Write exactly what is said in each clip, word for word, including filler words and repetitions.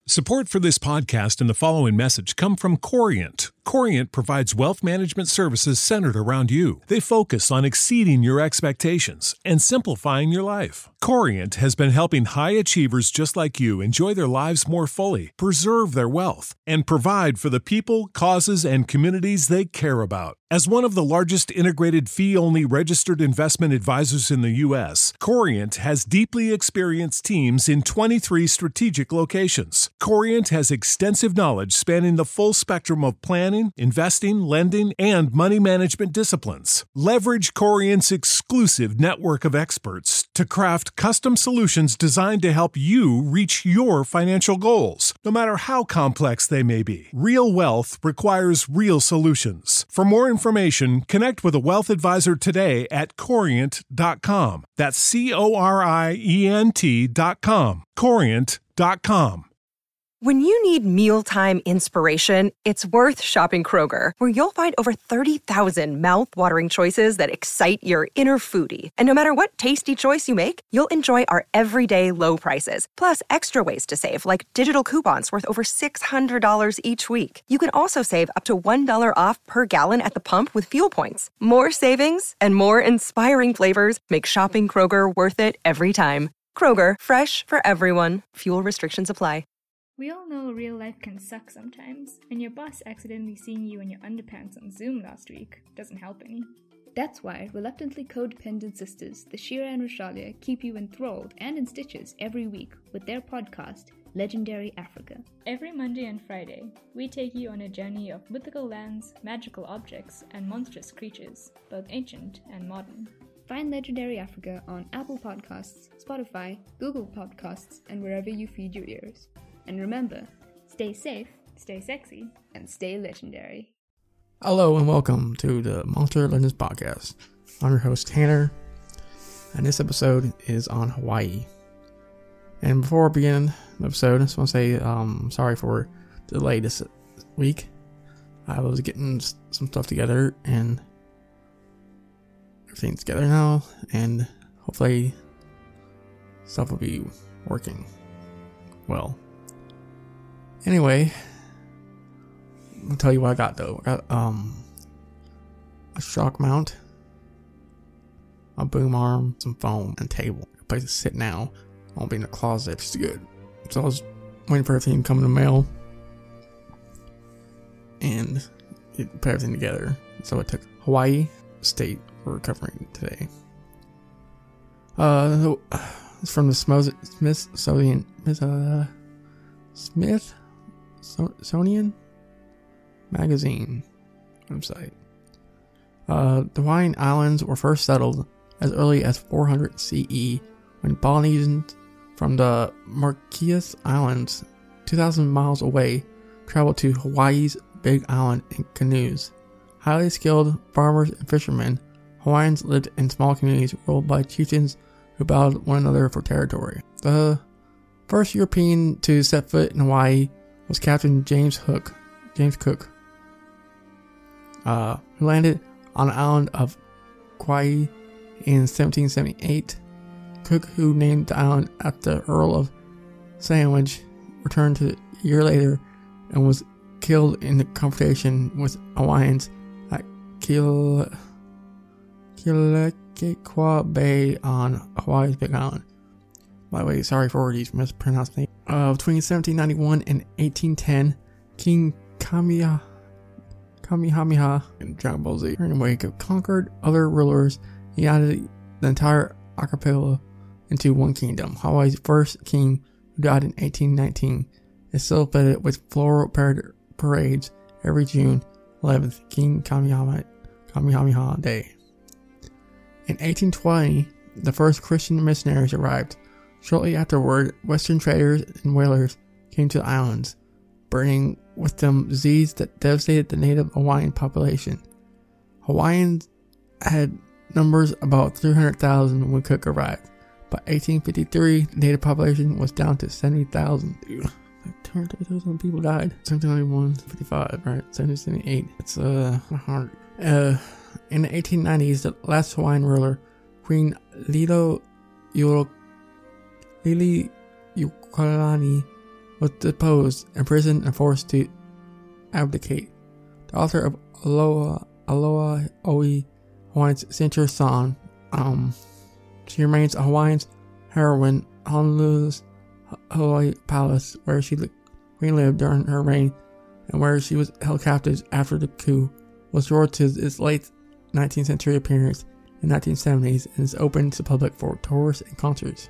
Support for this podcast and the following message come from Corient. Corient provides wealth management services centered around you. They focus on exceeding your expectations and simplifying your life. Corient has been helping high achievers just like you enjoy their lives more fully, preserve their wealth, and provide for the people, causes, and communities they care about. As one of the largest integrated fee-only registered investment advisors in the U S, Corient has deeply experienced teams in twenty-three strategic locations. Corient has extensive knowledge spanning the full spectrum of planning, investing, lending, and money management disciplines. Leverage Corient's exclusive network of experts to craft custom solutions designed to help you reach your financial goals, no matter how complex they may be. Real wealth requires real solutions. For more information, connect with a wealth advisor today at corient dot com. That's C O R I E N T dot com. corient dot com. When you need mealtime inspiration, it's worth shopping Kroger, where you'll find over thirty thousand mouth-watering choices that excite your inner foodie. And no matter what tasty choice you make, you'll enjoy our everyday low prices, plus extra ways to save, like digital coupons worth over six hundred dollars each week. You can also save up to one dollar off per gallon at the pump with fuel points. More savings and more inspiring flavors make shopping Kroger worth it every time. Kroger, fresh for everyone. Fuel restrictions apply. We all know real life can suck sometimes, and your boss accidentally seeing you in your underpants on Zoom last week doesn't help any. That's why reluctantly codependent sisters, the Shira and Rashalia, keep you enthralled and in stitches every week with their podcast, Legendary Africa. Every Monday and Friday, we take you on a journey of mythical lands, magical objects, and monstrous creatures, both ancient and modern. Find Legendary Africa on Apple Podcasts, Spotify, Google Podcasts, and wherever you feed your ears. And remember, stay safe, stay sexy, and stay legendary. Hello and welcome to the Monster Legends Podcast. I'm your host Tanner, and this episode is on Hawaii. And before I begin the episode, I just want to say um, sorry for the delay this week. I was getting some stuff together, and everything's together now, and hopefully stuff will be working well. Anyway, I'll tell you what I got though. I got um a shock mount, a boom arm, some foam, and a table. A place to sit now. I won't be in the closet. It's good. So I was waiting for everything to come in the mail and it put everything together. So it took Hawaii State we're covering today. Uh, it's from the Smithsonian. Uh, Smith. Smithsonian Magazine website. Uh, the Hawaiian Islands were first settled as early as four hundred C E when Polynesians from the Marquesas Islands, two thousand miles away, traveled to Hawaii's Big Island in canoes. Highly skilled farmers and fishermen, Hawaiians lived in small communities ruled by chieftains who battled one another for territory. The first European to set foot in Hawaii was Captain James Hook, James Cook, uh, who landed on the island of Kauai in seventeen seventy-eight. Cook, who named the island after the Earl of Sandwich, returned to a year later and was killed in the confrontation with Hawaiians at Kil- Kealakekua Bay on Hawaii's Big Island. By the way, sorry for these mispronounced names. Uh, between seventeen ninety-one and eighteen ten, King Kamiya, Kamehameha and Dragon Ball Z anyway conquered other rulers. He united the entire archipelago into one kingdom. Hawaii's first king, who died in eighteen nineteen, is celebrated with floral parades every June eleventh, King Kamehameha, Kamehameha Day. In eighteen twenty, the first Christian missionaries arrived. Shortly afterward, Western traders and whalers came to the islands, bringing with them disease that devastated the native Hawaiian population. Hawaiians had numbers about three hundred thousand when Cook arrived. By eighteen fifty-three, the native population was down to seventy thousand. Like two hundred thousand people died. seventeen ninety-one, fifty-five, right? seventeen seventy-eight. It's uh, hard. Uh, in the eighteen nineties, the last Hawaiian ruler, Queen Lilo Yolo Lili Ukalani, was deposed, imprisoned, and forced to abdicate. The author of Aloha, Aloha Oe, Hawaiian's Center Song, um, she remains a Hawaiian heroine, Honolulu's Hawaii Palace, where she lived during her reign and where she was held captive after the coup, was restored to its late nineteenth century appearance in the nineteen seventies and is open to the public for tours and concerts.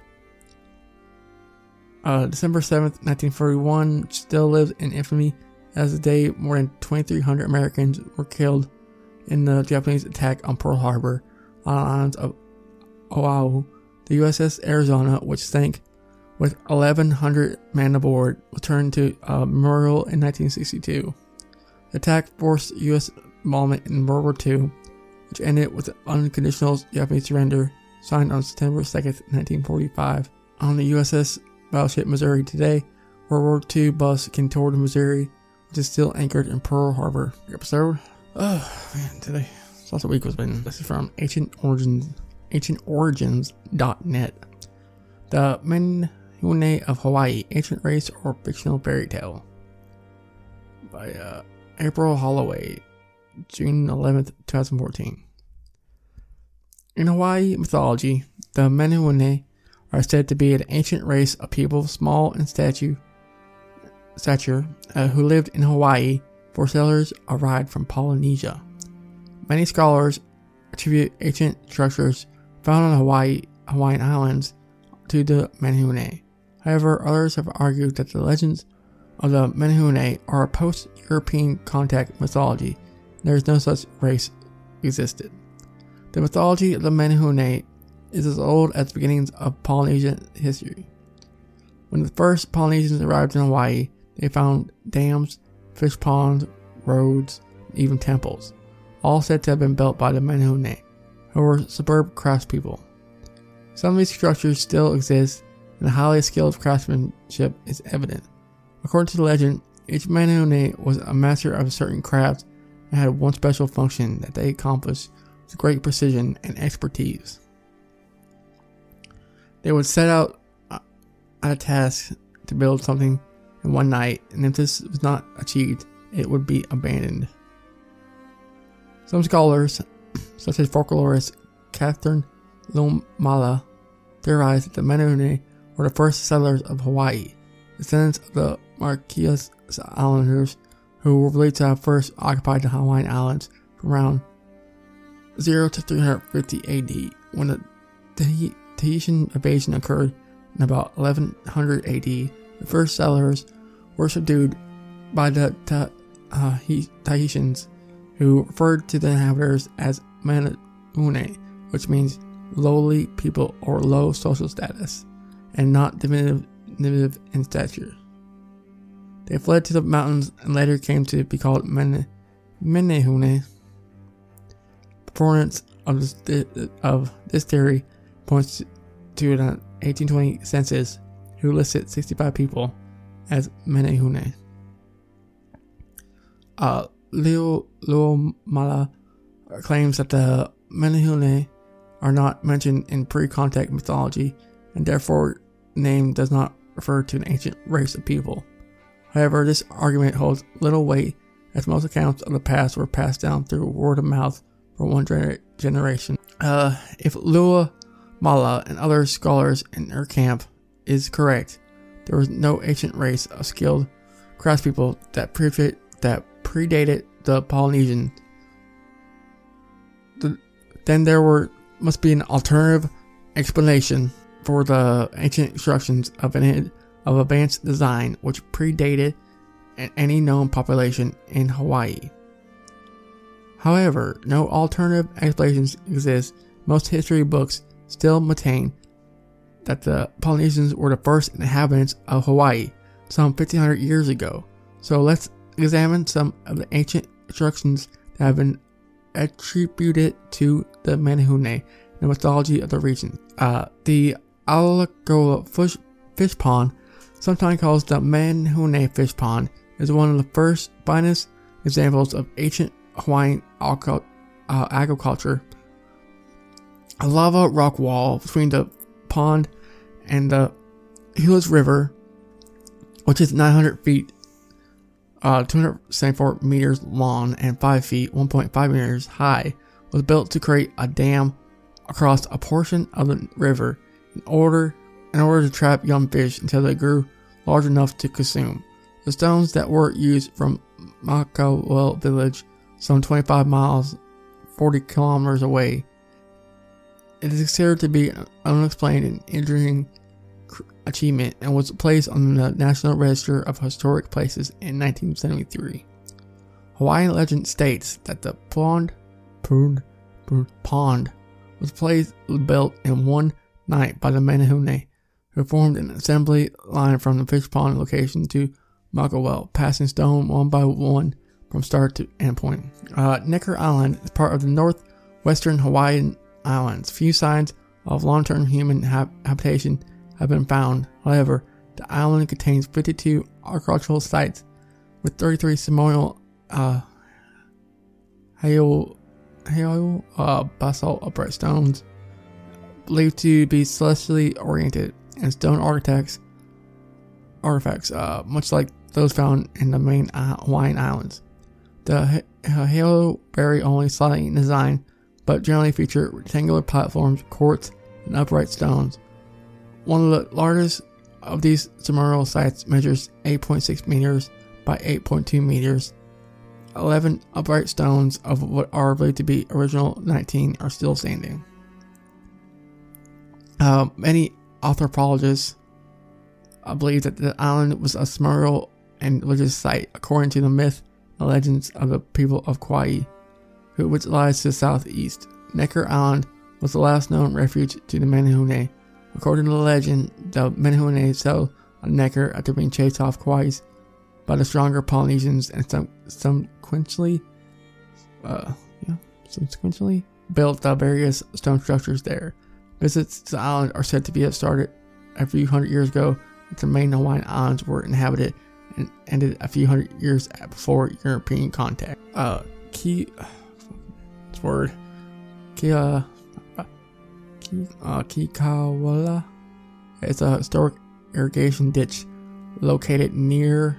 Uh, December seventh, nineteen forty-one still lives in infamy as the day more than twenty-three hundred Americans were killed in the Japanese attack on Pearl Harbor on the islands of Oahu. The U S S Arizona, which sank with eleven hundred men aboard, was turned to a memorial in nineteen sixty-two. The attack forced U S involvement in World War Two, which ended with the unconditional Japanese surrender signed on September second, nineteen forty-five. On the U S S battleship Missouri today, World War Two bus came toward the Missouri, which is still anchored in Pearl Harbor. Episode? Oh man, today. This week was been. This is from Ancient Origins, ancient origins dot net. The Menehune of Hawaii, Ancient Race or Fictional Fairy Tale, by uh, April Holloway, June eleventh, twenty fourteen. In Hawaii mythology, the Menehune are said to be an ancient race of people small in statue, stature uh, who lived in Hawaii before settlers arrived from Polynesia. Many scholars attribute ancient structures found on Hawaii, Hawaiian Islands to the Menehune. However, others have argued that the legends of the Menehune are a post-European contact mythology, and there is no such race existed. The mythology of the Menehune is as old as the beginnings of Polynesian history. When the first Polynesians arrived in Hawaii, they found dams, fish ponds, roads, and even temples, all said to have been built by the Menehune, who were suburban craftspeople. Some of these structures still exist, and the highly skilled craftsmanship is evident. According to the legend, each Menehune was a master of a certain craft and had one special function that they accomplished with great precision and expertise. They would set out at a task to build something in one night, and if this was not achieved, it would be abandoned. Some scholars, such as folklorist Catherine Lomala, theorized that the Menehune were the first settlers of Hawaii, descendants of the Marquesas Islanders, who were believed to have first occupied the Hawaiian Islands from around zero to three hundred fifty A D, when the Tahiti Tahitian invasion occurred in about eleven hundred A D. The first settlers were subdued by the Ta- uh, Tahitians, who referred to the inhabitants as Menehune, which means lowly people or low social status, and not diminutive, diminutive in stature. They fled to the mountains and later came to be called Mene, Menehune. Performance of this, of this theory points to an eighteen twenty census who listed sixty-five people as Menehune. Uh, Leo Luomala claims that the Menehune are not mentioned in pre-contact mythology, and therefore the name does not refer to an ancient race of people. However, this argument holds little weight, as most accounts of the past were passed down through word of mouth for one gener- generation. Uh, if Lua Mala and other scholars in her camp is correct, there was no ancient race of skilled craftspeople that, pre- that predated the Polynesian. The, then there were must be an alternative explanation for the ancient instructions of an of advanced design which predated any known population in Hawaii. However, no alternative explanations exist. Most history books still maintain that the Polynesians were the first inhabitants of Hawaii some fifteen hundred years ago. So let's examine some of the ancient instructions that have been attributed to the Menehune, the mythology of the region. Uh, the Alagoa fish, fish pond, sometimes called the Menehune fish pond, is one of the first finest examples of ancient Hawaiian uh, agriculture. A lava rock wall between the pond and the Helix River which is nine hundred feet, uh, two hundred seventy-four meters long, and five feet, one point five meters high, was built to create a dam across a portion of the river in order in order to trap young fish until they grew large enough to consume. The stones that were used from Makawel village, some twenty-five miles, forty kilometers away. It is considered to be an unexplained and enduring achievement and was placed on the National Register of Historic Places in nineteen seventy-three. Hawaiian legend states that the pond, pond, pond was placed was built in one night by the Menehune, who formed an assembly line from the fish pond location to Makawel, passing stone one by one from start to end point. Uh, Necker Island is part of the northwestern Hawaiian Islands. Few signs of long-term human hab- habitation have been found. However, the island contains fifty-two agricultural sites with thirty-three ceremonial uh, hail, hail, uh, basalt upright stones believed to be celestially oriented, and stone architects artifacts, uh, much like those found in the main Hawaiian Islands. The halo vary only slightly in design, but generally feature rectangular platforms, courts, and upright stones. One of the largest of these ceremonial sites measures eight point six meters by eight point two meters. eleven upright stones of what are believed to be original nineteen are still standing. Uh, many anthropologists uh, believe that the island was a ceremonial and religious site, according to the myth and legends of the people of Kauai, which lies to the southeast. Necker Island was the last known refuge to the Menehune. According to the legend, the Menehune settled on Necker after being chased off Kauai by the stronger Polynesians and some subsequently, uh, yeah, subsequently built the various stone structures there. Visits to the island are said to be started a few hundred years ago. The main Hawaiian islands were inhabited and ended a few hundred years before European contact. Uh, Ki, this word, Kia, Ki, uh, Kikawala, is a historic irrigation ditch located near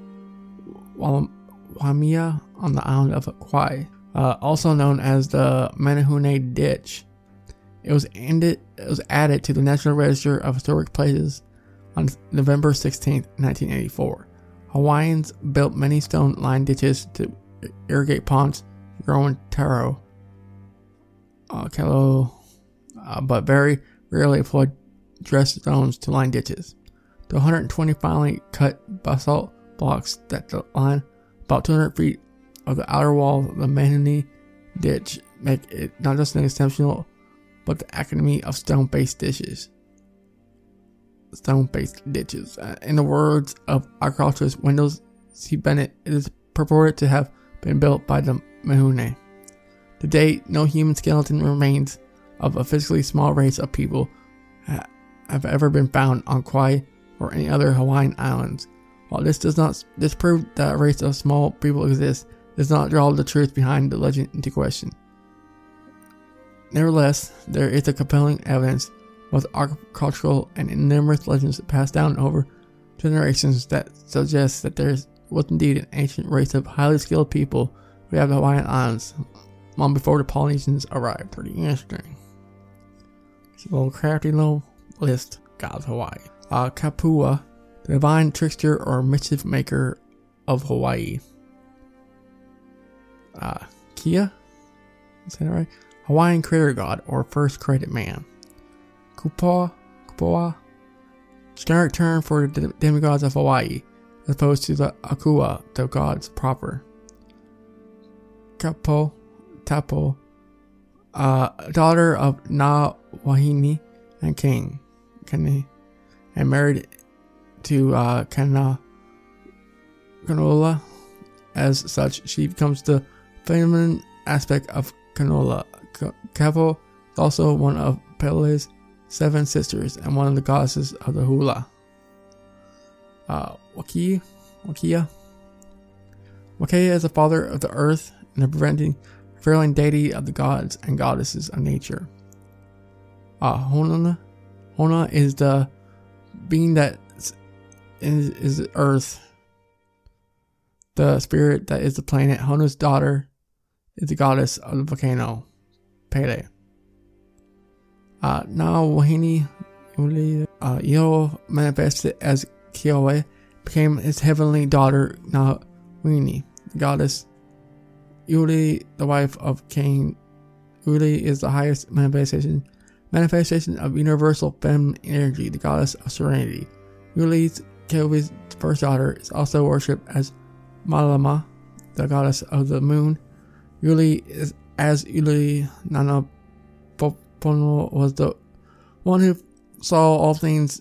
Waimea on the island of Kauai, uh, also known as the Menehune Ditch. It was ended. It was added to the National Register of Historic Places on November sixteenth, nineteen eighty-four. Hawaiians built many stone-lined ditches to irrigate ponds growing taro, uh, kalo, uh, but very rarely employed dressed stones to line ditches. The one hundred twenty finely cut basalt blocks that line about two hundred feet of the outer wall of the Menehune Ditch make it not just an exceptional, but the academy of stone-based ditches. Stone-based ditches. Uh, in the words of agriculturist Wendell C. Bennett, it is purported to have been built by the Menehune. To date, no human skeleton remains of a physically small race of people ha- have ever been found on Kauai or any other Hawaiian islands. While this does not disprove that a race of small people exists, it does not draw the truth behind the legend into question. Nevertheless, there is a compelling evidence, both agricultural and in numerous legends passed down over generations, that suggests that there was indeed an ancient race of highly skilled people who have the Hawaiian Islands long before the Polynesians arrived. Pretty interesting. It's a little crafty little list. God's Hawaii. Uh, Kapua, the divine trickster or mischief maker of Hawaii. Uh, Kia, is that right? Hawaiian creator god or first created man. Kupoa, Kupoa, generic term for the demigods of Hawaii, as opposed to the Akua, the gods proper. Kapo, Tapo, uh, daughter of Na Wahine and king, Kane, and married to uh, Kana Kanola. As such, she becomes the feminine aspect of Kanola. Kapo is also one of Pele's seven sisters and one of the goddesses of the hula. Uh, Waki, Wakia. Wakea is the father of the earth and the preventing, prevailing deity of the gods and goddesses of nature. Uh, Hona, Hona is the being that is, is Earth. The spirit that is the planet. Honu's daughter is the goddess of the volcano, Pele. Uh, now Wahine Uli uh, Io manifested as Kiowe, became his heavenly daughter, now Wini, the goddess. Uli, the wife of Cain. Uli is the highest manifestation manifestation of universal feminine energy, the goddess of serenity. Uli's, Kiowe's first daughter, is also worshipped as Malama, the goddess of the moon. Uli is as Uli Nana Pono was the one who saw all things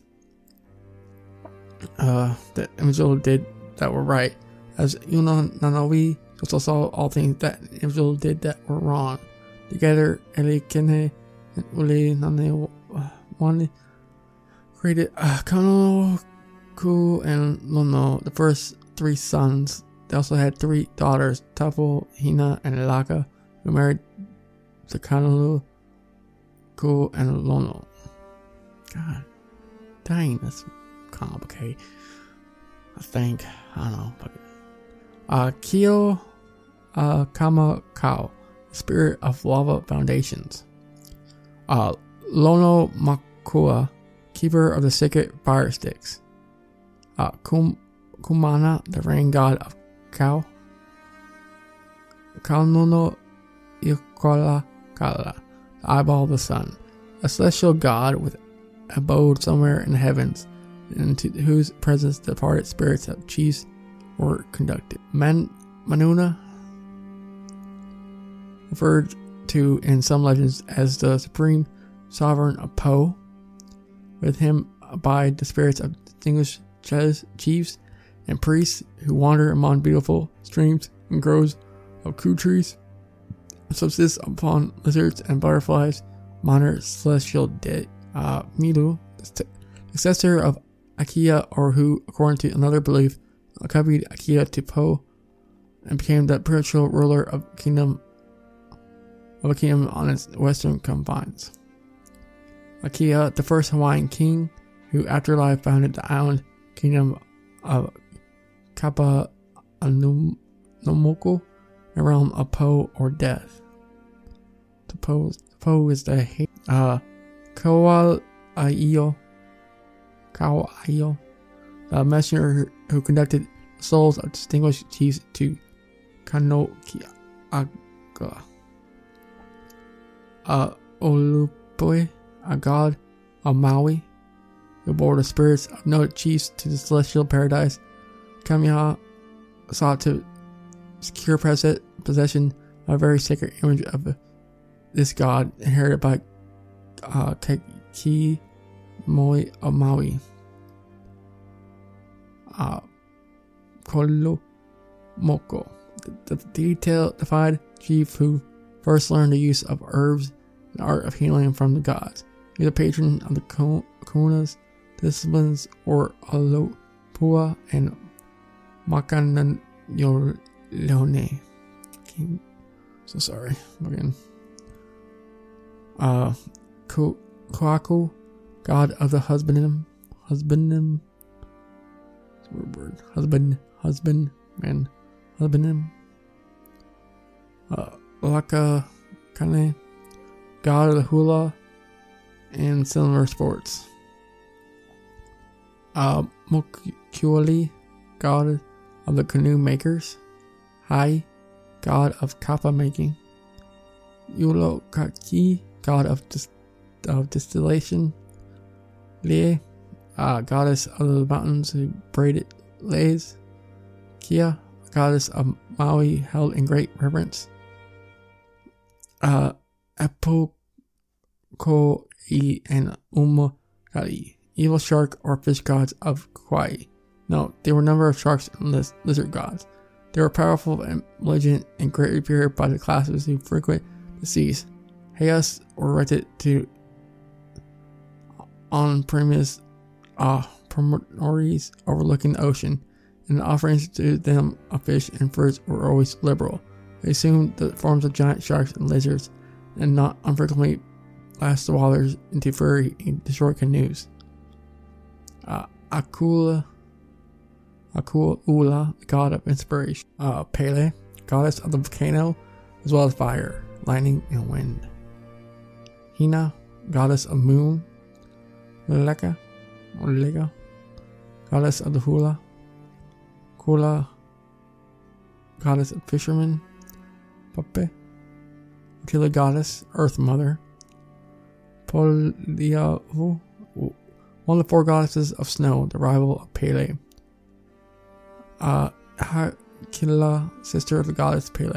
uh, that individual did that were right, as Yuna Nanawi also saw all things that individual did that were wrong. Together, Eli Kene and Uli Nane one created uh, Kano, Ku, and Lono, the first three sons. They also had three daughters, Tapo, Hina, and Elaka, who married to Kanalu, Ku, and Lono. God dang, that's complicated. I think. I don't know. Uh, Kyo uh, Kama Kao, spirit of lava foundations. Uh, Lono Makua, keeper of the sacred fire sticks. Uh, Kum, Kumana, the rain god of Kao. Kaunono Ikola Kala, the eyeball of the sun, a celestial god with abode somewhere in the heavens, into whose presence the departed spirits of chiefs were conducted. Man, Manuna, referred to in some legends as the supreme sovereign of Po. With him abide the spirits of distinguished chiefs and priests who wander among beautiful streams and groves of ku trees, subsist upon lizards and butterflies, monitor celestial dead. Uh, Milu, the successor of Akia, or who, according to another belief, accompanied Akia to Po and became the spiritual ruler of kingdom of a kingdom on its western confines. Akia, the first Hawaiian king, who after life founded the island kingdom of Kapa Anumoku, the realm of Po or death. The Po, Po is the uh, Kauaio, Kauaio, the messenger who conducted the souls of distinguished chiefs to Kanokiaga. Uh, Olupoe, a god of Maui, who bore the spirits of noted chiefs to the celestial paradise. Kamiha sought to secure possession of a very sacred image of this god, inherited by uh, Keiki Moi of Maui. Uh, Kolo Moko, the, the detail-defied chief who first learned the use of herbs and the art of healing from the gods. He was the patron of the Kunas, disciplines, or Alopua and Makanan Yorleone. So sorry. Again. Uh, Koaku, god of the husbandman. Husbandman. Word. Husband. Husband. Man. Husbandman. Uh, Laka Kane, god of the hula and similar sports. Uh, Mokuali, god of the canoe makers. Hai, god of kappa making. Yulo Kaki, god of, dis- of distillation. Lie, uh, goddess of the mountains who braided lays. Kia, goddess of Maui held in great reverence. Uh, Apokoi and Umakali, evil shark or fish gods of Kauai. No, there were a number of sharks and liz- lizard gods. They were powerful and malignant and greatly feared by the classes who frequent the seas. Heias were erected to on premise uh, promontories overlooking the ocean, and the offerings to them of fish and fruits were always liberal. They assumed the forms of giant sharks and lizards, and not unfrequently lashed the waters into fury and destroyed canoes. Uh, Akula Akula, the god of inspiration. Uh, Pele, goddess of the volcano, as well as fire, lightning, and wind. Hina, goddess of moon. Leka, or Lega, goddess of the hula. Kula, goddess of fishermen. Pape, Attila goddess, earth mother. Poliahu, one of the four goddesses of snow, the rival of Pele. Uh, Hakila, sister of the goddess Pele.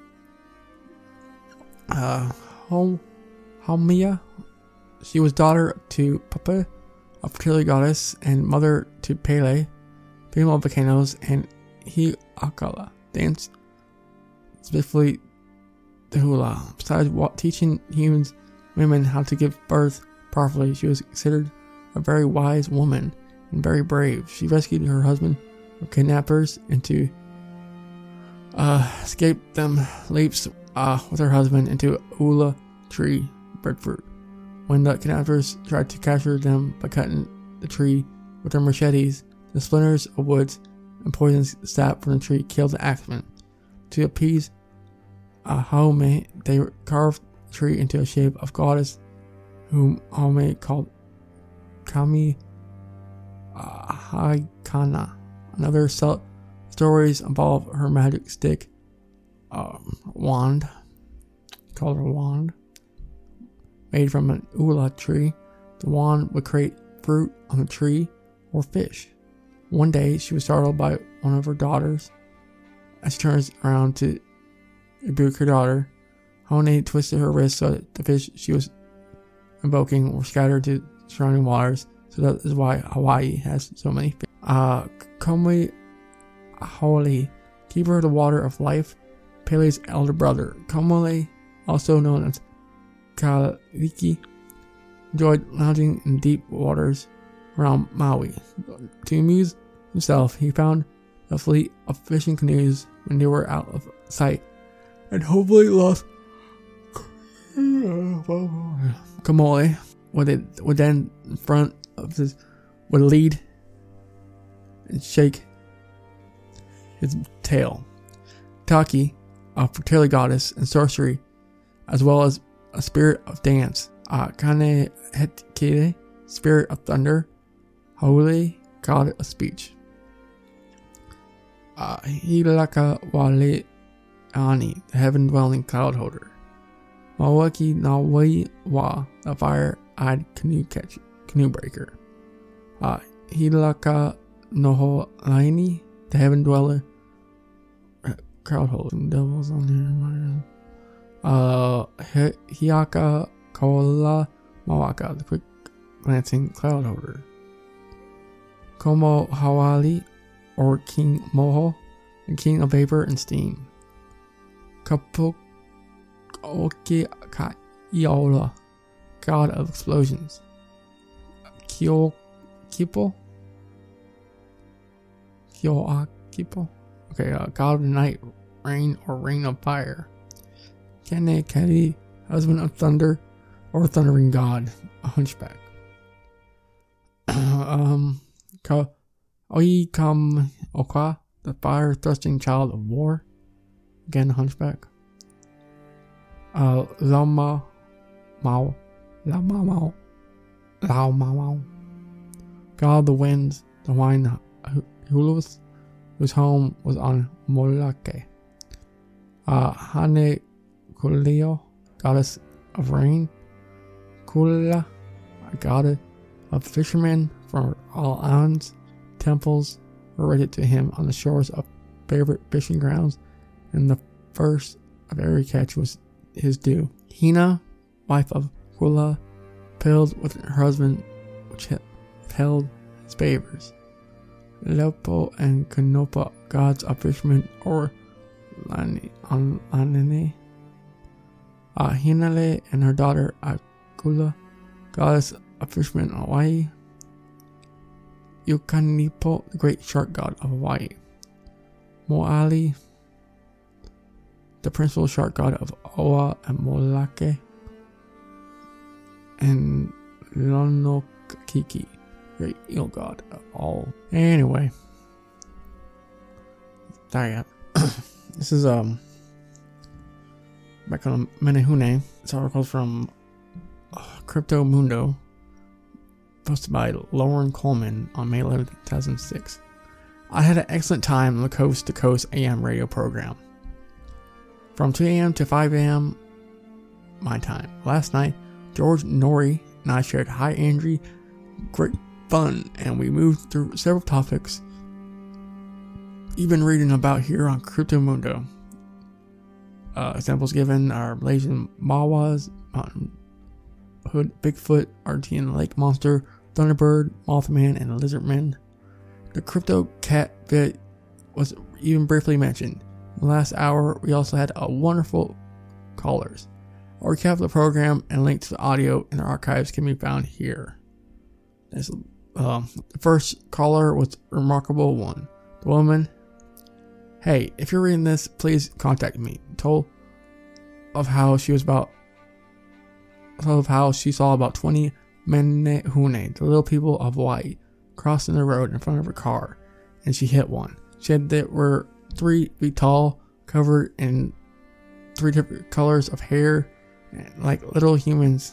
Uh, Hom- Homia, she was daughter to Pape, a fertility goddess, and mother to Pele, female volcanoes, and Hiakala, dance, specifically the hula. Besides teaching humans, women how to give birth properly, she was considered a very wise woman and very brave. She rescued her husband from kidnappers and to uh, escape them leaps uh, with her husband into a hula tree breadfruit. When the kidnappers tried to capture them by cutting the tree with their machetes, the splinters of woods and poisonous sap from the tree killed the axemen. To appease Ahome, they carved the tree into a shape of goddess, whom Ahome called Kami uh, Haikana. Another so- stories involve her magic stick um, wand, called her wand, made from an ula tree. The wand would create fruit on the tree or fish. One day, she was startled by one of her daughters. As she turns around to rebuke her daughter, Hone twisted her wrist so that the fish she was invoking were scattered to surrounding waters. So that is why Hawaii has so many fish. Uh, Komui Haole, keeper of the water of life, Pele's elder brother. Komole, also known as Kaliki, enjoyed lounging in deep waters around Maui. To amuse himself, he found a fleet of fishing canoes when they were out of sight, and hopefully lost. Kamole would, it, would then in front of this would lead and shake his tail. Taki, a fertility goddess and sorcery, as well as a spirit of dance. Uh, Kane Hetkere, spirit of thunder. Haule, god of speech. Uh, Hilaka Wale Ani, the heaven-dwelling cloud holder. Mawaki Nawai Wa, the fire-eyed canoe catch, canoe breaker. Uh, Hilaka Noho Laini, the heaven dweller, crowd holder. Devils on here. Uh, Hiaka Kaola Mawaka, the quick glancing cloud holder. Komo Hawali, or King Moho, the king of vapor and steam. Kapoke Iola, god of explosions. Kyo Kipo? Kyo Kipo? Okay, uh, god of the night, rain or rain of fire. Kene Keri, husband of thunder or thundering god, a hunchback. um, Ka Oikam Okwa, the fire thrusting child of war, again a hunchback. Uh, Lama Mao, Lama Mao, Lao Mao Mao, god of the winds, the wine Hulus, whose home was on Molake. Uh, Hane Kulio, goddess of rain. Kula, a goddess of fishermen from all islands. Temples were erected to him on the shores of favorite fishing grounds, and the first of every catch was his due. Hina, wife of Kula, filled with her husband, which held his favors. Lepo and Kanopa, gods of fishermen, or Lani on Lanene. Uh, Hinale and her daughter Akula, goddess of fishermen in Hawaii. Yukanipo, the great shark god of Hawaii. Moali, the principal shark god of Oa and Molake. And Lonokiki, great eel god of all. Anyway, Sorry, yeah. This is um back on Menehune. This article from uh, Crypto Mundo, posted by Lauren Coleman on May eleventh, two thousand six. I had an excellent time on the Coast to Coast A M radio program. From two a.m. to five a.m. my time. Last night, George Norrie and I shared high energy, great fun, and we moved through several topics, even reading about here on Crypto Mundo. Uh, examples given are Malaysian Mawas, Mountain Hood, Bigfoot, Argentine Lake Monster, Thunderbird, Mothman, and Lizardman. The Crypto Cat bit was even briefly mentioned. In the last hour, we also had a wonderful callers. A recap of the program and link to the audio in the archives can be found here. This, uh, the first caller was a remarkable one. The woman, hey, if you're reading this, please contact me. Told of how she was about, told of how she saw about twenty Menehune, the little people of Hawaii, crossing the road in front of her car, and she hit one. She said they were three feet tall, covered in three different colors of hair, like little humans,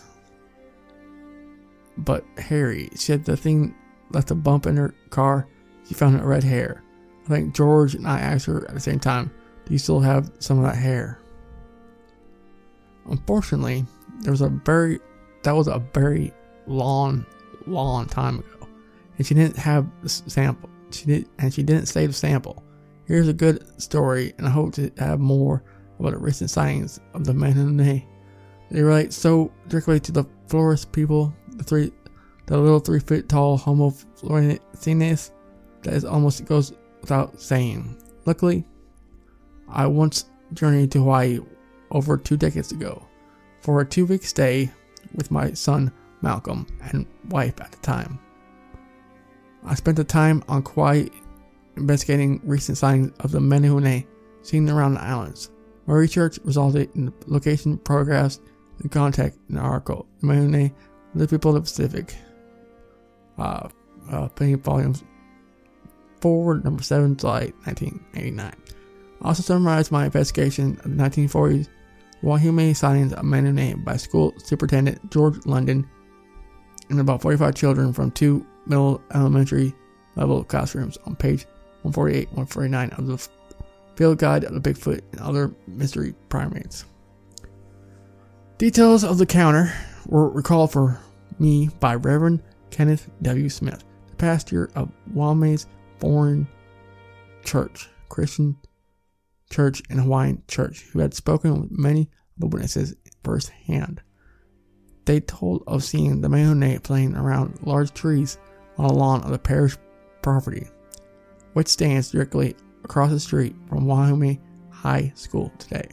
but hairy. She said the thing left a bump in her car. She found red hair. I think George and I asked her at the same time, do you still have some of that hair? Unfortunately, there was a very, that was a very long, long time ago, and she didn't have the sample. She did, and she didn't save the sample. Here's a good story, and I hope to have more about the recent sightings of the Menehune. They relate so directly to the Flores people, the three, the little three foot tall Homo floresiensis, that it almost goes without saying. Luckily, I once journeyed to Hawaii over two decades ago for a two week stay with my son Malcolm and wife at the time. I spent the time on Kauai investigating recent sightings of the Menehune seen around the islands. My research resulted in location photographs and contact in the article. The Menehune, the people of the Pacific. Uh, uh, volumes four, number seven, July nineteen eighty-nine. I also summarized my investigation of the nineteen forties Wahine sightings of Menehune by school superintendent George London and about forty-five children from two middle elementary level classrooms on page one forty-eight one forty-nine of the Field Guide of the Bigfoot and Other Mystery Primates. Details of the encounter were recalled for me by Reverend Kenneth W. Smith, the pastor of Wahine's Foreign Church, Christian Church and Hawaiian Church, who had spoken with many of the witnesses firsthand. They told of seeing the Menehune playing around large trees on the lawn of the parish property, which stands directly across the street from Wahine High School today.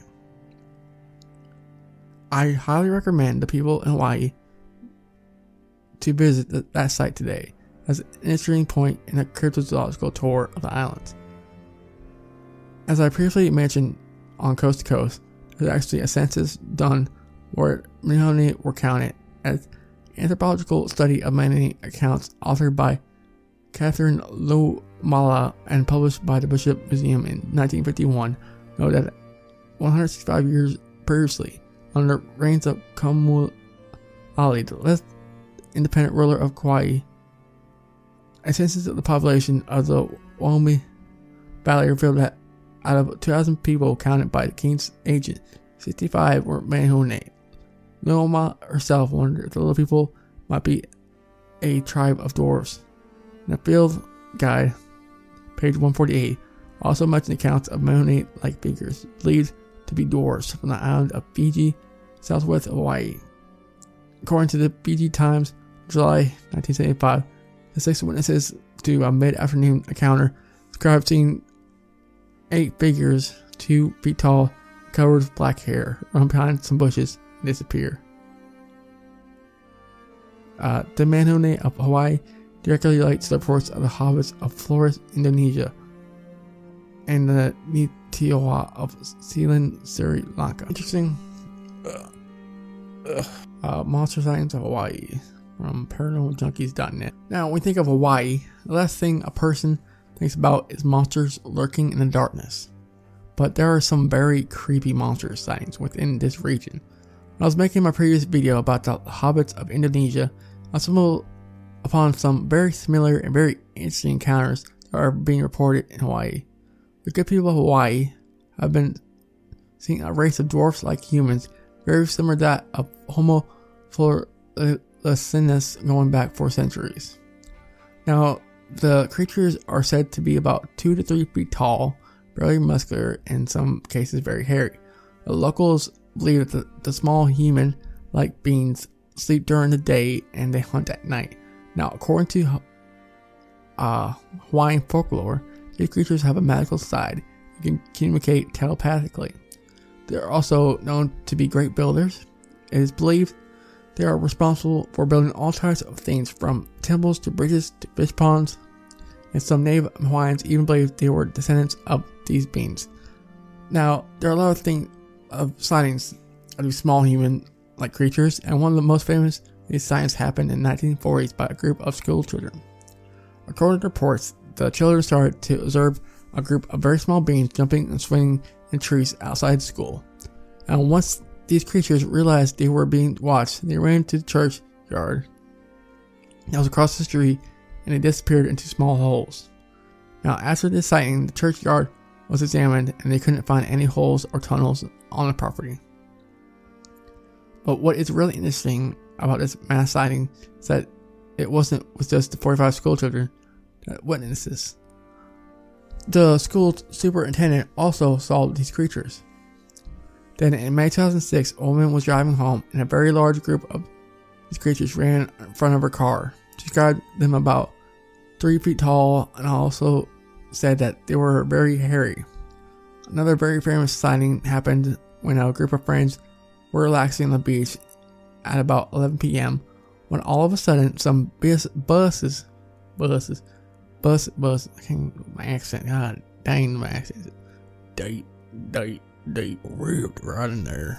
I highly recommend the people in Hawaii to visit the, that site today as an interesting point in a cryptozoological tour of the islands. As I previously mentioned on Coast to Coast, there's actually a census done where Menehune were counted, as anthropological study of Menehune accounts authored by Catherine Lumala and published by the Bishop Museum in nineteen fifty-one note that one hundred sixty-five years previously, under the reigns of Kamuali, the last independent ruler of Kauai, a census of the population of the Wahine Valley revealed that out of two thousand people counted by the king's agent, sixty-five were Menehune. Loma herself wondered if the little people might be a tribe of dwarves. In the Field Guide, page one forty-eight, also mentioned accounts of Menehune-like figures believed to be dwarves from the island of Fiji, southwest of Hawaii. According to the Fiji Times, July nineteen seventy-five, the six witnesses to a mid-afternoon encounter described seeing eight figures, two feet tall, covered with black hair, run behind some bushes and disappear. Uh, the Menehune of Hawaii directly relates to the reports of the hobbits of Flores, Indonesia, and the Nitioa of Ceylon, Sri Lanka. Interesting. Uh, uh, uh, Monster Sightings of Hawaii from paranormal junkies dot net. Now, when we think of Hawaii, the last thing a person thinks about is monsters lurking in the darkness. But there are some very creepy monster sightings within this region. When I was making my previous video about the hobbits of Indonesia, I stumbled upon some very similar and very interesting encounters that are being reported in Hawaii. The good people of Hawaii have been seeing a race of dwarfs like humans, very similar to that of Homo floresiensis going back for centuries. Now, the creatures are said to be about two to three feet tall, barely muscular, and in some cases very hairy. The locals believe that the, the small human-like beings sleep during the day and they hunt at night. Now, according to uh, Hawaiian folklore, these creatures have a magical side. You can communicate telepathically. They are also known to be great builders. It is believed they are responsible for building all types of things, from temples to bridges to fish ponds, and some Native Hawaiians even believe they were descendants of these beings. Now, there are a lot of things of sightings of these small human-like creatures, and one of the most famous of these sightings happened in the nineteen forties by a group of school children. According to reports, the children started to observe a group of very small beings jumping and swinging in trees outside school. And once these creatures realized they were being watched, they ran to the churchyard that was across the street, and they disappeared into small holes. Now, after this sighting, the churchyard was examined and they couldn't find any holes or tunnels on the property. But what is really interesting about this mass sighting is that it wasn't with just the forty-five school children that witnessed this. The school superintendent also saw these creatures. Then in May two thousand six, a woman was driving home and a very large group of these creatures ran in front of her car. She described them about three feet tall and also said that they were very hairy. Another very famous sighting happened when a group of friends were relaxing on the beach at about eleven p.m. when all of a sudden some bus, buses, buses, bus, bus, I can't, my accent, god dang my accent, deep, deep, deep, ripped right in there.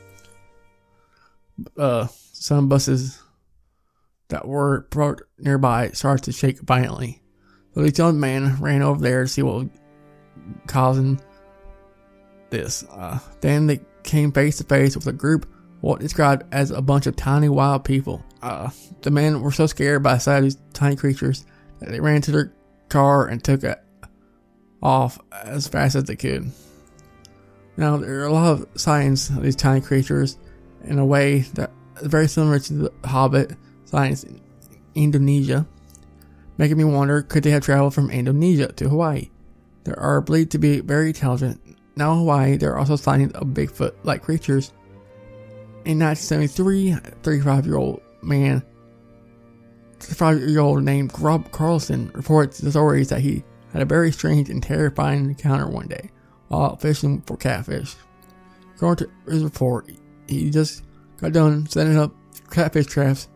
Uh, some buses that were parked nearby started to shake violently. So this young man ran over there to see what was causing this. Uh, then they came face to face with a group what described as a bunch of tiny wild people. Uh, the men were so scared by the sight of these tiny creatures that they ran to their car and took it off as fast as they could. Now, there are a lot of sightings of these tiny creatures in a way that is very similar to the Hobbit sightings in Indonesia, making me wonder, could they have traveled from Indonesia to Hawaii? There are believed to be very intelligent. Now in Hawaii, there are also sightings of Bigfoot-like creatures. In nineteen seventy-three, a thirty-five-year-old man, thirty-five-year-old named Rob Carlson, reports the stories that he had a very strange and terrifying encounter one day while out fishing for catfish. According to his report, he just got done setting up catfish traps.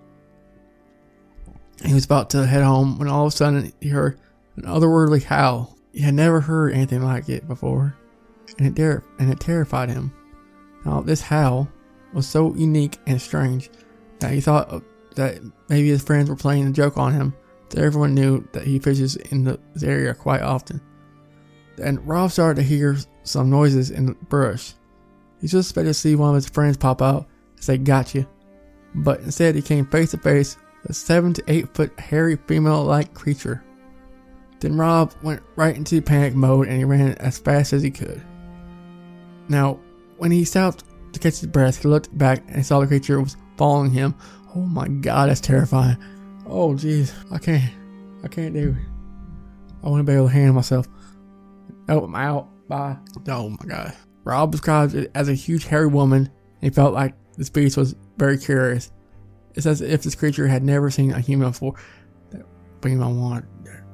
He was about to head home when all of a sudden he heard an otherworldly howl. He had never heard anything like it before, and it, ter- and it terrified him. Now, this howl was so unique and strange that he thought that maybe his friends were playing a joke on him, that everyone knew that he fishes in this area quite often. And Rob started to hear some noises in the brush. He just expected to see one of his friends pop out and say, "Gotcha." But instead he came face to face with a seven to eight foot hairy female-like creature. Then Rob went right into panic mode and he ran as fast as he could. Now, when he stopped to catch his breath, he looked back and saw the creature was following him. Oh my god, that's terrifying. Oh jeez, I can't, I can't do it. I want to be able to handle myself. Oh, I'm out. Bye. Oh my god. Rob described it as a huge hairy woman, and he felt like this beast was very curious. It's as if this creature had never seen a human before. That beam I want.